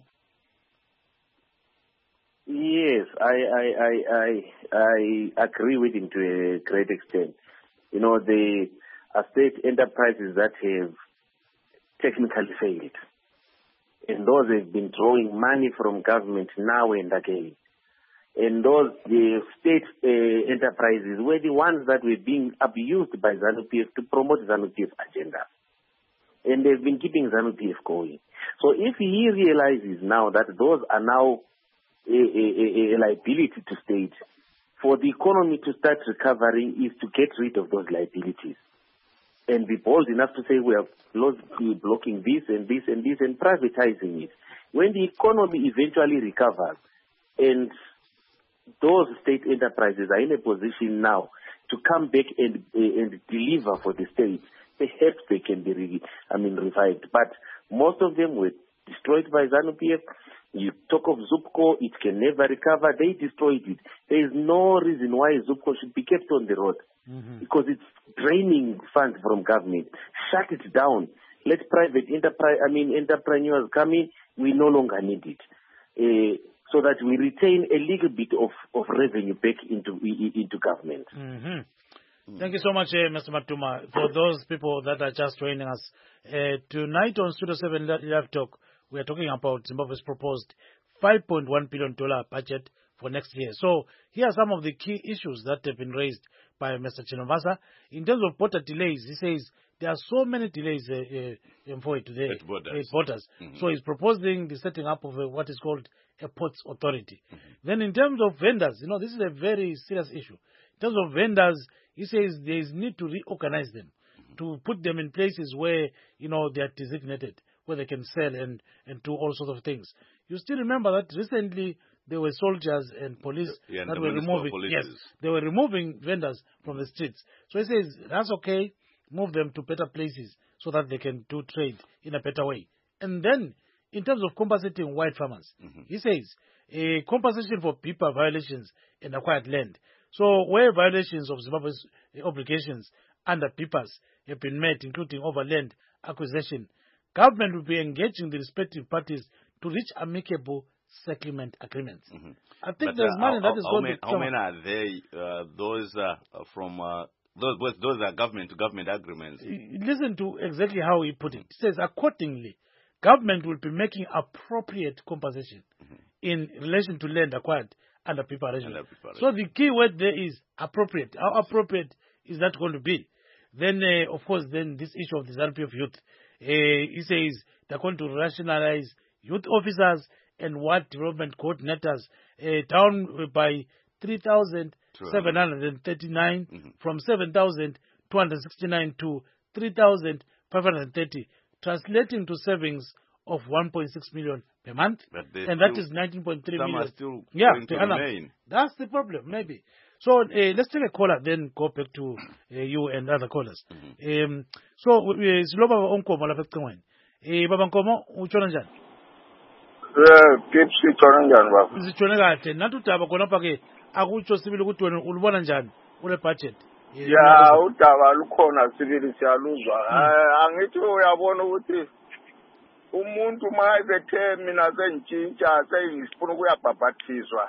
Yes, I agree with him to a great extent. The state enterprises that have technically failed, and those have been drawing money from government now and again. And the state enterprises were the ones that were being abused by ZANU-PF to promote ZANU-PF agenda. And they've been keeping ZANU-PF going. So if he realizes now that those are now a liability to state, for the economy to start recovering is to get rid of those liabilities. And be bold enough to say we are blocking this and this and this and privatizing it. When the economy eventually recovers, And those state enterprises are in a position now to come back and deliver for the state. Perhaps they can be revived. But most of them were destroyed by ZANU-PF. You talk of Zupco, it can never recover. They destroyed it. There is no reason why Zupco should be kept on the road because it's draining funds from government. Shut it down. Let private entrepreneurs come in. We no longer need it. So that we retain a little bit of revenue back into government. Thank you so much, Mr. Matuma. For those people that are just joining us, tonight on Studio 7 Live Talk, we are talking about Zimbabwe's proposed $5.1 billion budget for next year. So here are some of the key issues that have been raised by Mr. Chinovasa. In terms of border delays, he says there are so many delays for today at borders. So he's proposing the setting up of what is called a ports authority. Then in terms of vendors, this is a very serious issue. In terms of vendors, he says there is need to reorganize them, to put them in places where, they are designated, where they can sell and do all sorts of things. You still remember that recently there were soldiers and police that were removing, they were removing vendors from the streets. So he says, that's okay, move them to better places so that they can do trade in a better way. And then, in terms of compensating white farmers, he says, a compensation for PIPA violations in acquired land. So where violations of Zimbabwe's obligations under PIPAs have been met, including over land acquisition, government will be engaging the respective parties to reach amicable settlement agreements. I think there's money that is going to come. How many are they? Those are government-to-government agreements. Listen to exactly how he put it. He says, accordingly, government will be making appropriate compensation in relation to land acquired under PIPA arrangement. So the key word there is appropriate. How appropriate is that going to be? Then, of course, this issue of the ZANU-PF youth. He says they're going to rationalize youth officers and ward development coordinators down by 3,739 from 7,269 to 3,530, translating to savings of 1.6 million per month, and that is 19.3 million. Are still going to remain. That's the problem, maybe. So let's take a caller, then go back to you and other callers. So Siloba Onkomo lapha eCingweni. Baba Nkomo, utshona njani? Keep sitshona njani baba? Sitshone kahle. Nathi udaba khonapha ke akutsho sibili ukuthi wena ulibona njani ule budget? Ya, udaba lukhona sibili siyaluzwa. Angithi uyabona ukuthi umuntu uma ebethe mina sentshintsha sengifuna ukuyabhabhathizwa.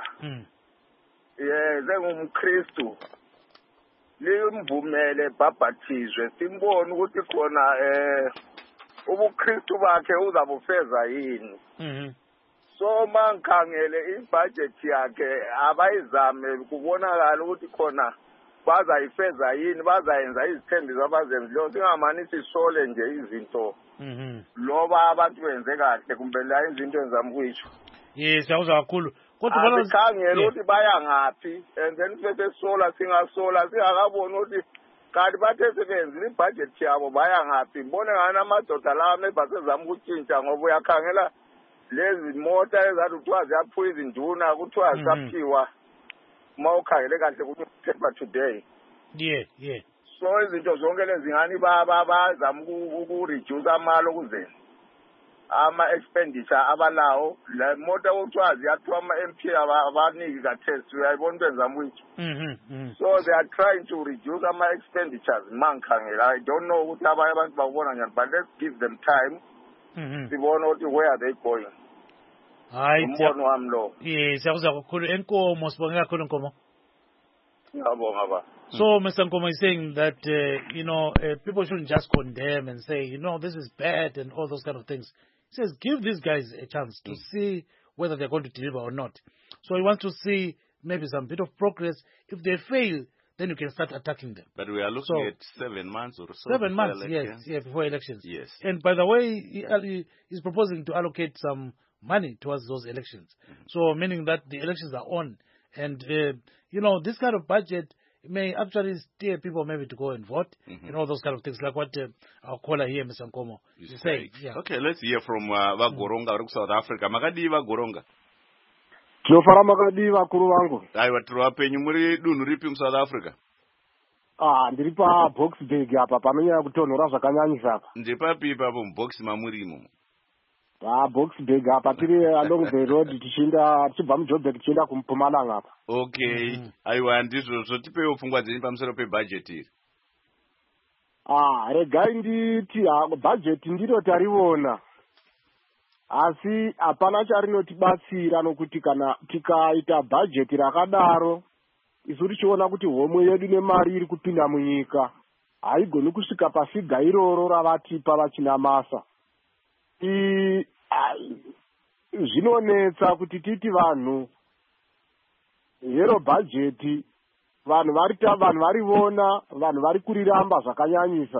NgumKristu. Limvumele bhabhathizwe simbone ukuthi khona ubuKristu bakhe uzabufeza yini. So mangikhangele ibudget yakhe abayizame kubonakala ukuthi khona bazayifeza yini, bazayenza izithembiso abazenzileyo, singamani sisole nje izinto loba abantu benze kahle kumbe la izinto enzama ukuyisho. Yes, awuzwa kakhulu. Kodwa bona sikhangela ukuthi baya ngaphi, and then sebesola singasola singakaboni ukuthi kanti bathe sebenzile ibudget yabo baya ngaphi. Ngibone ngani amadoda lawa mebasezama ukutshintsha ngoba uyakhangela lezi mota ezathi kuthiwa ziyaphula izinduna kuthiwa zisaphiwa uma ukhangele kahle kuthemba today. Yeah. So izinto zonke lezi ngani bazama ukureduce amalo ukuze ama-expenditure abalawo. La mota kuthiwa ziyathiwa ama-MP abaniki ka-test uyayibona into enzama ukuthi. So they are trying to reduce ama-expenditures mangikhangela. I don't know ukuthi abanye abantu bakubona njani, but let's give them time. Sibona ukuthi where are they going. Umbono wami lo. Yes, siyakuzwa kakhulu. Enkomo, sibonge kakhulu Nkomo. Ngiyabonga ba. So Mr. Nkomo is saying that people shouldn't just condemn and say, this is bad and all those kind of things. He says give these guys a chance to see whether they're going to deliver or not. So he wants to see maybe some bit of progress. If they fail, then you can start attacking them. But we are looking at 7 months or so. 7 months, yes, before elections. Yes. And by the way, he's proposing to allocate some money towards those elections. So meaning that the elections are on. And, this kind of budget may actually steer people maybe to go and vote and all those kind of things, like what our caller here, Mr. Nkomo, is saying. Yeah. Okay, let's hear from Vagoronga, South Africa. Makadi Vagoronga. tinofara makadii vakuru vangu? Aiwa, tiri vapenyu. Muri dunhu ripi muSouth Africa? Ndiri paBoksburg apa panonyanya kutonhora zvakanyanyisa apa. Ndepapi ipapo muBox mamuri imomo? Boksburg apa tiri along the road tichibva muJoburg tichienda kuMpumalanga apa. Okay. Aiwa, ndizvozvo. Tipewo pfungwa dzenyu pamusoro pebhajeti iri. Regai nditi bhajeti ndiro tariona, asi hapana charinotibatsira, nokuti kana tikaita bhajeti rakadaro isu tichiona kuti homwe yedu nemari iri kupinda munyika haigoni kusvika pafiga iroro ravatipa vachinamasa. Zvinonetsa kuti titi vanhu hero bhajeti vanhu varivona, vanhu vari kuriramba zvakanyanyisa.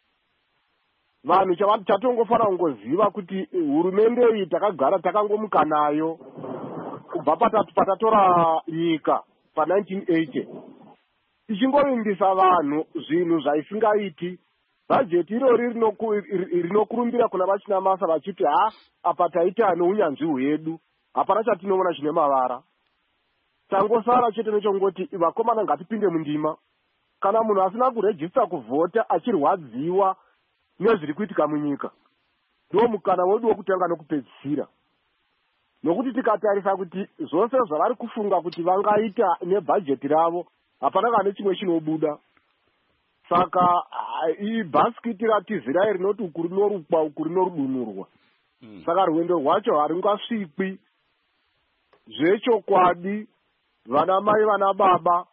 Vanhu chatongofanira kungoziva kuti hurumende iyi takagara takangomuka nayo kubva patatora nyika pa1980 tichingovimbisa vanhu zvinhu zvaisingaiti. Bhajeti irori rinokurumbira kuna vachinamasa vachiti apa taita neunyanzvi hwedu, hapana chatinoona zvine mavara. Tangosara chete nechongoti vakomana ngatipinde mundima. Kana munhu asina kurejista kuvhota achirwadziwa nezviri kuitika munyika, ndiwo mukana wedu wokutanga nokupedzisira. Nokuti tikatarisa kuti zvose zvavari kufunga kuti vangaita nebhajeti ravo hapana kana chimwe chinobuda. Saka ibhasikiti ratizira rinoti uku rinorukwa uku rinorudunurwa. Saka rwendo rwacho haringasvikwi zvechokwadi. Vana mai vana baba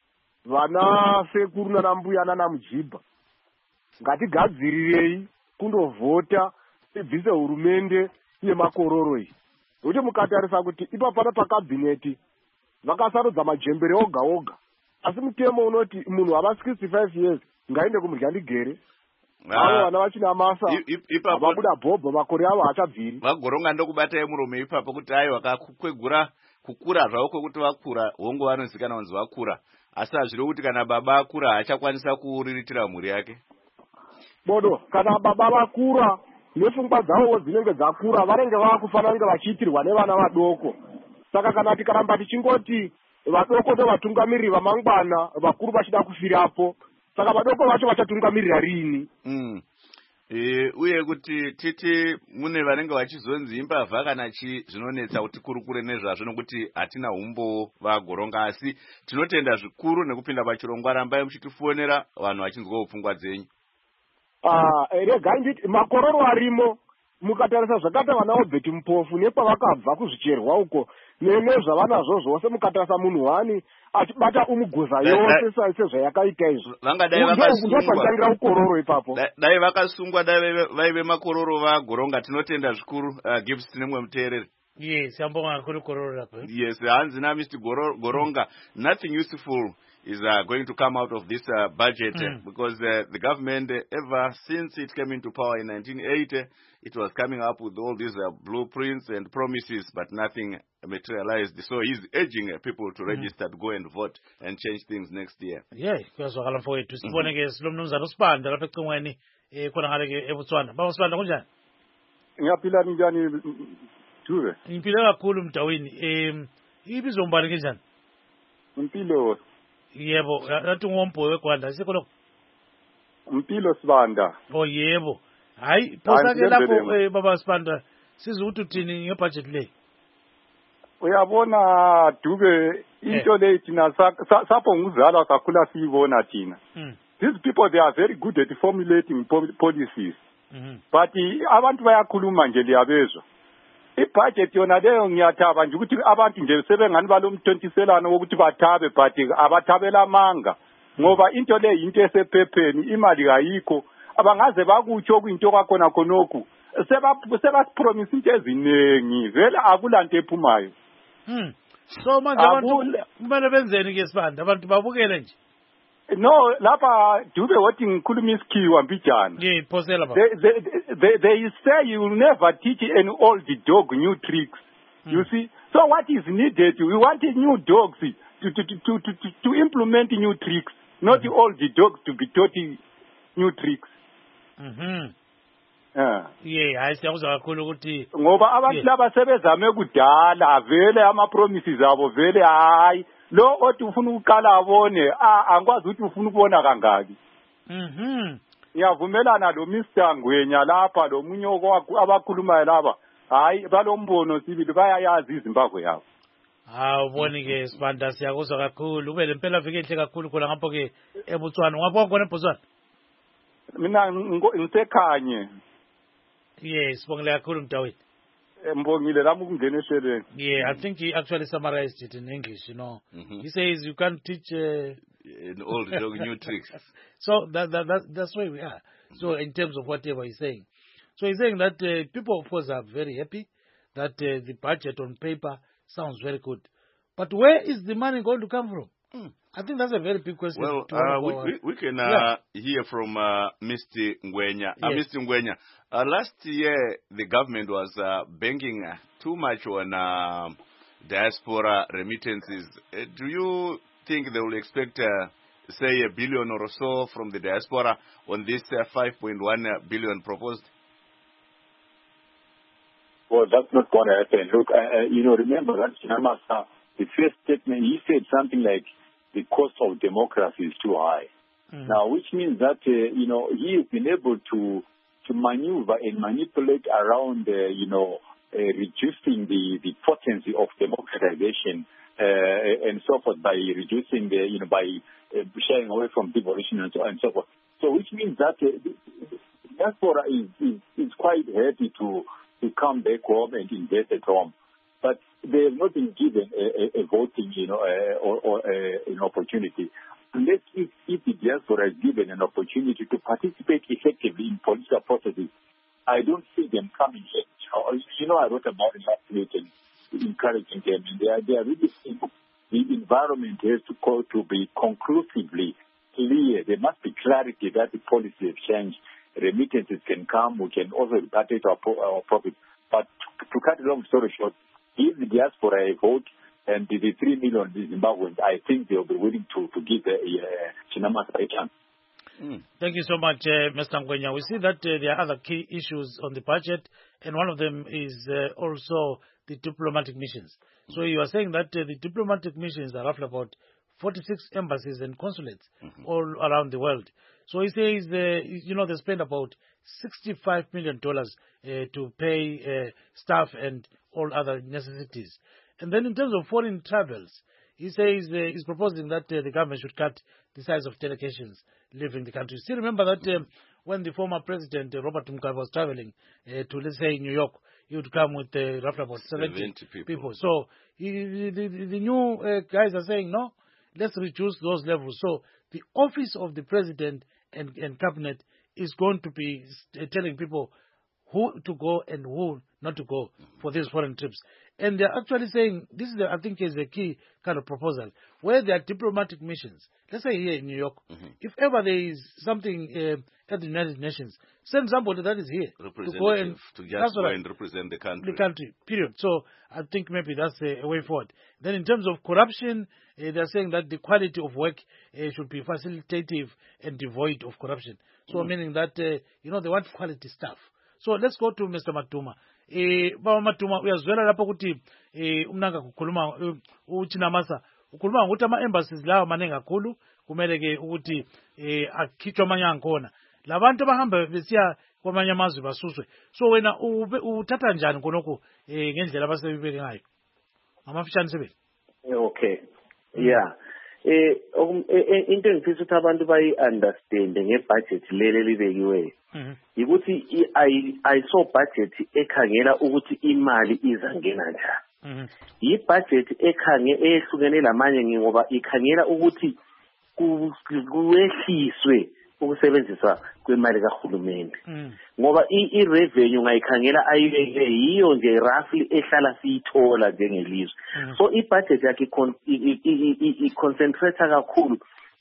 vana sekuru nana mbuya nana mujibha, ngatigadzirirei kundovhota tibvise hurumende yemakororo iyi. Nokuti mukatarisa kuti ipapana pakabhineti vakasarudza majembere oga oga, asi mutemo unoti munhu ava 65 years ngaende kumudya ndigere. Avo vana vachinamasa vabuda bhobho makore avo hachabviri. Vagoronga ndokubatai murume ipapo kuti aiwa kakwegura kukura zvavo kwekuti vakura hongo vanozikanwa kunzi vakura, asi hazviri kuti kana baba akura haachakwanisa kuriritira mhuri yake. Bodo, kana baba vakura nepfungwa dzavo dzinenge dzakura vanenge vakufanira kunge vachiitirwa nevana vadoko. Saka kana tikaramba tichingoti vadoko ndovatungamiriri vamangwana, vakuru vachida kufirapo, saka vadoko vacho vachatungamirira rini? Uye kuti titi mune vanenge vachizonzi imbavha kana zvinonetsa kuti kurukure nezvazvo, nokuti hatina umbo vagoronga, asi tinotenda zvikuru nekupinda pachirongwa. Rambai muchitifonera vanhu vachinzwawo pfungwa dzenyu. Regai nditi makororo arimo, mukatarisa zvakaita vana Obeti Mupofu nepavakabva kuzvicherwa uko nezvavanazvo zvose, mukatarisa munhu wani achibata umuguza yose sezvayakaita izvo, ndopandangira ukororo ipapo. Dai vakasungwa, dai vaive makororo vagoronga. Tinotenda zvikuru. Gibbs, tinemwe muteereri. Yes, ambonga kuri kororo lapo. Yes, hanzi na Mr. Goronga, nothing useful is going to come out of this budget because the government, ever since it came into power in 1980, it was coming up with all these blueprints and promises, but nothing materialized. So he's urging people to register, to go and vote and change things next year. Yeah, kuyazwakala mfowethu. Sibone ke silomnumzana uSibanda lapha ecingweni khona ngale ke eBotswana. Baba Sibanda kunjani? Ngiyaphila njani Dube? Ngiphila kakhulu Mdawini. Ibizo mbali kanjani? Impilo. Yebo, lathi ngombho weGwanda isikho lokho. Impilo Sibanda. Oh yebo. Hayi, phosake lapho baba Sibanda siza ukuthi uthini ngebudget le. Uyabona Dube, into le thina sapho nguzalwa kakhula siyibona thina. These people, they are very good at formulating policies. But abantu bayakhuluma nje liyabezwa. Ibudget yona leyo ngiyathaba nje ukuthi abantu nje sebengani balomthontiselana wokuthi bathabe, but abathabela amanga, ngoba into le into esephepheni, imali kayikho. Abangaze bakutsho kuyinto kwakhona khonokho, sebasipromise into eziningi, vele akulanto ephumayo. So manje abantu kumele benzeni ke Sibanda, abantu babukele nje? No, lapha Dube wathi ngikhuluma isikhiwa mbijana. Yeah, phosela baba. They say you will never teach an old dog new tricks. You see? So what is needed? We want new dogs to implement new tricks, not the old dogs to be taught new tricks. hayi siyakuzwa kakhulu ukuthi ngoba abantu laba sebezame kudala vele ama-promises abo vele hayi lo othi ufuna ukuqala abone angikwazi ukuthi ufuna ukubona kangaki. Ngiyavumelana lo Mr. Ngwenya lapha lo munye abakhulumayo laba hayi balombono sibili bayayazi izimbabwe yabo. Uboni ke Sibanda siyakuzwa kakhulu ube lempela viki enhle kakhulu khona ngapho ke eBotswana ngapho khona eBotswana. Mina ngisekhanye. Sibongile kakhulu mntaweni. Mbongile lami ukungena esheleni. I think he actually summarized it in English, you know. He says you can't teach an old dog new tricks. So that's where we are. So in terms of whatever he's saying. So he's saying that people of course are very happy that the budget on paper sounds very good. But where is the money going to come from? I think that's a very big question. Well, we can hear from Mr. Ngwenya. Mr. Ngwenya, last year the government was banking too much on diaspora remittances. Do you think they will expect, say, $1 billion or so from the diaspora on this 5.1 billion proposed? Well, that's not going to happen. Look, remember that Chinamasa, the first statement, he said something like, the cost of democracy is too high. Now, which means that, he has been able to maneuver and manipulate around, reducing the potency of democratization and so forth by reducing by shying away from devolution and so forth. So, which means that diaspora is quite happy to come back home and invest at home. But they have not been given a voting, or an opportunity. Unless if the diaspora is given an opportunity to participate effectively in political processes, I don't see them coming here. I wrote about it last week and encouraging them. And they are really saying the environment has to be conclusively clear. There must be clarity that the policy has changed. Remittances can come. We can also repatriate our profits. But to cut a long story short, give the diaspora a vote and the 3 million Zimbabweans, I think they'll be willing to give Chinamasa a chance. Thank you so much, Mr. Ngwenya. We see that there are other key issues on the budget, and one of them is also the diplomatic missions. So you are saying that the diplomatic missions are roughly about 46 embassies and consulates all around the world. So he says, they spend about $65 million to pay staff and all other necessities. And then in terms of foreign travels, he says he's proposing that the government should cut the size of delegations leaving the country. Still remember that when the former president, Robert Mugabe, was traveling to, let's say, New York, he would come with roughly about 70 people. So the new guys are saying, no, let's reduce those levels. So the office of the president and cabinet is going to be telling people who to go and who not to go for these foreign trips. And they're actually saying, this is, I think, is a key kind of proposal, where there are diplomatic missions. Let's say here in New York, if ever there is something at the United Nations, send somebody that is here to go and represent the country. The country, period. So I think maybe that's a way forward. Then in terms of corruption, they're saying that the quality of work should be facilitative and devoid of corruption. So meaning that, they want quality staff. So let's go to Mr. Matuma. Baba Matuma, uyazwela lapho ukuthi umnanga kukhuluma uChinamasa ukhuluma ukuthi ama embassies lawo maningi kakhulu kumele ke ukuthi akhitshwe amanye ankhona labantu abahamba besiya kwamanye amazwe basuswe. So wena uthatha njani khonokho ngendlela abasebebeke ngayo ngamafishane sebele? Okay, yeah. Into engifisa ukuthi abantu bayi-understand ngebudget leli libekiweyo ukuthi ayiso budget ekhangela ukuthi imali izangena njani. Yi-budget ehlukene lamanye ngoba ikhangela ukuthi kuwehliswe ukusebenziswa kwemali kahulumende. Ngoba i-revenue ngayikhangela ayibeke yiyo nje roughly ehlala siyithola njengelizwe. So i-budget yakhe i-concentrate kakhulu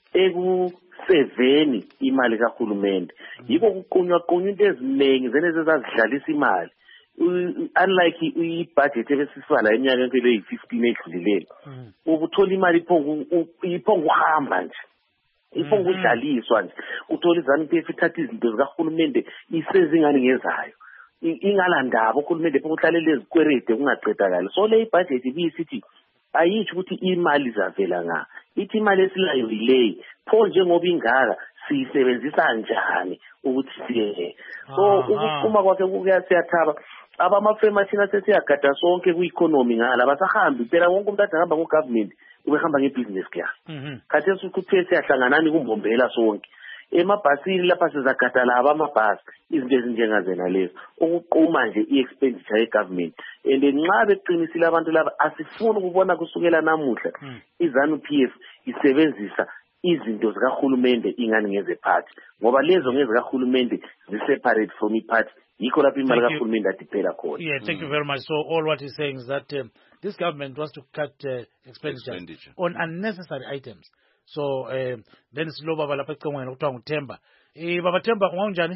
ekuseveni imali kahulumende. Yiko kuqunywa into eziningi zeneze ezazidlalisa imali. Unlike i-budget ebesisibala eminyaka empilo eyi-15 edlulileyo. Ubuthola imali iphonga uhamba nje. ifonga udlaliswa nje uthola iZANU-PF ithatha izinto zikahulumende isezingane ngezayo ingalandaba uhulumende ukuhlalela ezikwerede kungaqedakala. So le budget ibisithi ayitsho ukuthi imali zavela nga ithi imali esilayo ile pho njengoba ingaka siyisebenzisa kanjani ukuthi siye. So ukuphuma kwakhe kuyasiyathaba abamafema thina sesiyagada sonke ku-economy ngala basahambi phela wonke umuntu ahamba ngo-government ubehamba ngebusiness class. Khathesi ukuthiwe siyahlanganani kumbombela sonke emabhasini lapha sizagada laba amabhasi izinto ezinjengazena lezo ukuquma nje i-expenditure ye-government and nxa beqinisile abantu laba asifuni ukubona kusukela namuhla iZANU-PF isebenzisa izinto zikahulumende ingani ngezephathi ngoba lezo ngezikahulumende zi-separate from iphathi yikho lapho imali kahulumende adiphela khona. Yeah, thank you very much. So all what he's saying is that this government wants to cut expenditure on unnecessary items. So then silo baba lapha econgweni okuthiwa nguThemba. Baba Themba unganjani?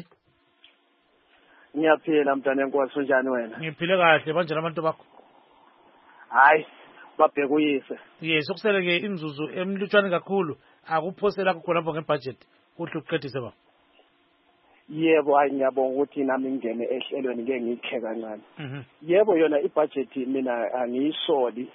Ngiyaphila mntana enkosi unjani wena? Ngiphile kahle banjani abantu bakho? Hayi babheka uyise. Yes, okusele ke imzuzu emlutshwane kakhulu akuphosela khona lapho ngebudget uhle uqedise ba. Yebo hayi ngiyabonga ukuthi nami ngene ehlelweni ngeke ngikhe kancane. Yebo yona ibudget mina angiyisoli.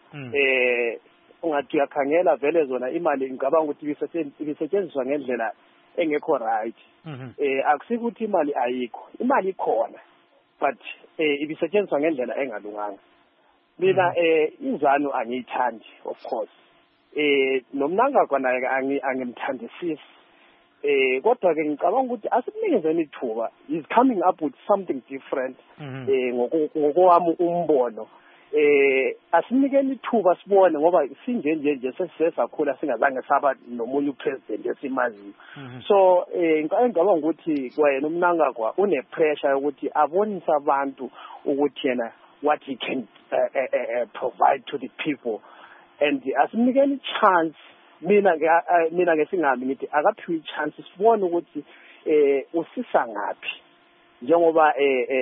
Ungathi uyakhangela vele zona imali ngicabanga ukuthi ibisetshenziswa ngendlela engekho right. Akusikuthi imali ayikho, imali ikhona but ibisetshenziswa ngendlela engalunganga. Mina iZANU angiyithandi of course. Nomnangagwa naye angimthandisisi. Kodwa ke ngicabanga ukuthi asikunikeze ithuba is coming up with something different ngokwami umbono. Asinikeni ithuba sibone ngoba sinjenje sesisakhula singazange saba nomunye upresident esimaziyo. So ngicabanga ukuthi kwayena umnangagwa une pressure ukuthi abonise abantu ukuthi yena what he can provide to the people and asinikeni chance. Mina ngesingami ngithi akaphiwe chance sibone ukuthi usisa ngapi njengoba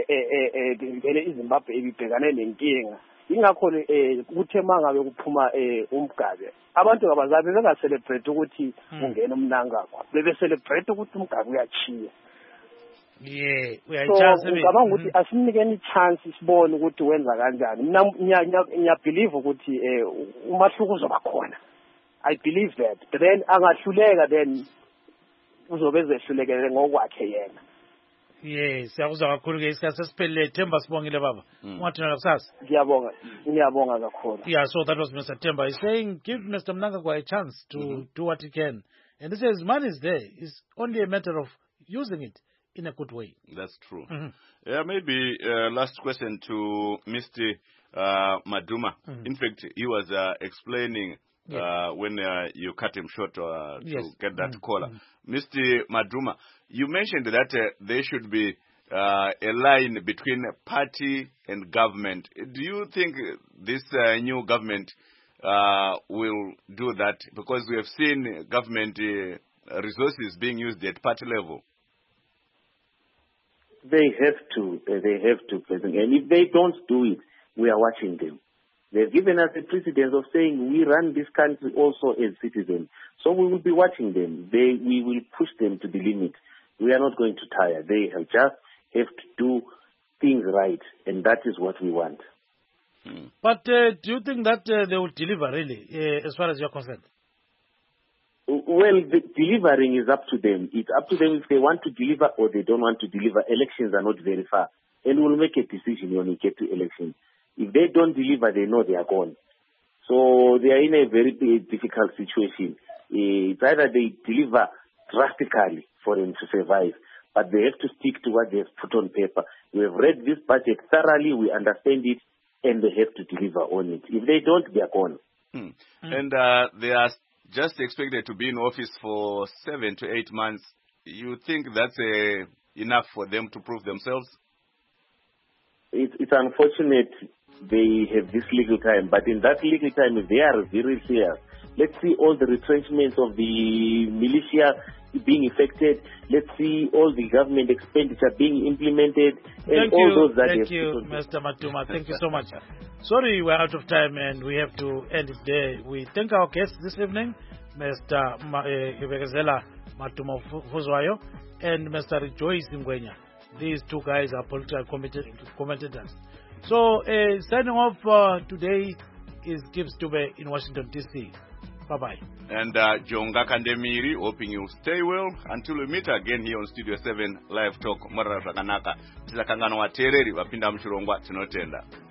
vele iZimbabwe ibibhekane nenkinga ingakho kuthe mangabe kuphuma umgabe abantu abazabe bengaselebrate ukuthi ungena umnangagwa bebe celebrate ukuthi umgabe uyachiya. Yeah, uyayichance so ngicabanga ukuthi asinikeni chance sibone ukuthi wenza kanjani. Mina ngiyabelieve ukuthi umahluko uzoba khona. I believe that. But then angahluleka then uzobe ezehlulekele ngokwakhe yena. Yes, siyakuzwa kakhulu ke isikhathi sesiphelele. Themba sibongile baba. Ungathi nalo kusasa? Ngiyabonga kakhulu. Yeah, so that was Mr. Themba. He's saying give Mr. Mnangagwa a chance to do what he can. And he says money is there. It's only a matter of using it in a good way. That's true. Yeah, maybe last question to Mr. Maduma. In fact, he was explaining when you cut him short to get that caller. Mr. Maduma, you mentioned that there should be a line between party and government. Do you think this new government will do that? Because we have seen government resources being used at party level. They have to, President. And if they don't do it, we are watching them. They've given us a precedence of saying we run this country also as citizens. So we will be watching them. We will push them to the limit. We are not going to tire. They just have to do things right, and that is what we want. But do you think that they will deliver, really, as far as you're concerned? Well, delivering is up to them. It's up to them if they want to deliver or they don't want to deliver. Elections are not very far. And we'll make a decision when we get to elections. If they don't deliver, they know they are gone. So they are in a very difficult situation. It's either they deliver drastically for them to survive, but they have to stick to what they have put on paper. We have read this budget thoroughly, we understand it, and they have to deliver on it. If they don't, they are gone. And they are just expected to be in office for 7 to 8 months. You think that's enough for them to prove themselves? It's unfortunate they have this legal time, but in that legal time, they are very serious. Let's see all the retrenchments of the militia being effected. Let's see all the government expenditure being implemented. Thank you, Mr. Matuma. Thank you so much. Sorry, we're out of time and we have to end it there. We thank our guests this evening, Mr. Ibekezela Matumafuzwayo and Mr. Rejoice Ngwenya. These two guys are political commentators. So, signing off today is Gibbs Dube in Washington, D.C. Bye-bye. And Jonga Kandemiri, hoping you stay well until we meet again here on Studio 7 Live Talk. Marara Sakanaka. Tizakangano wa tereri, wapinda mchurongwa, tinotenda.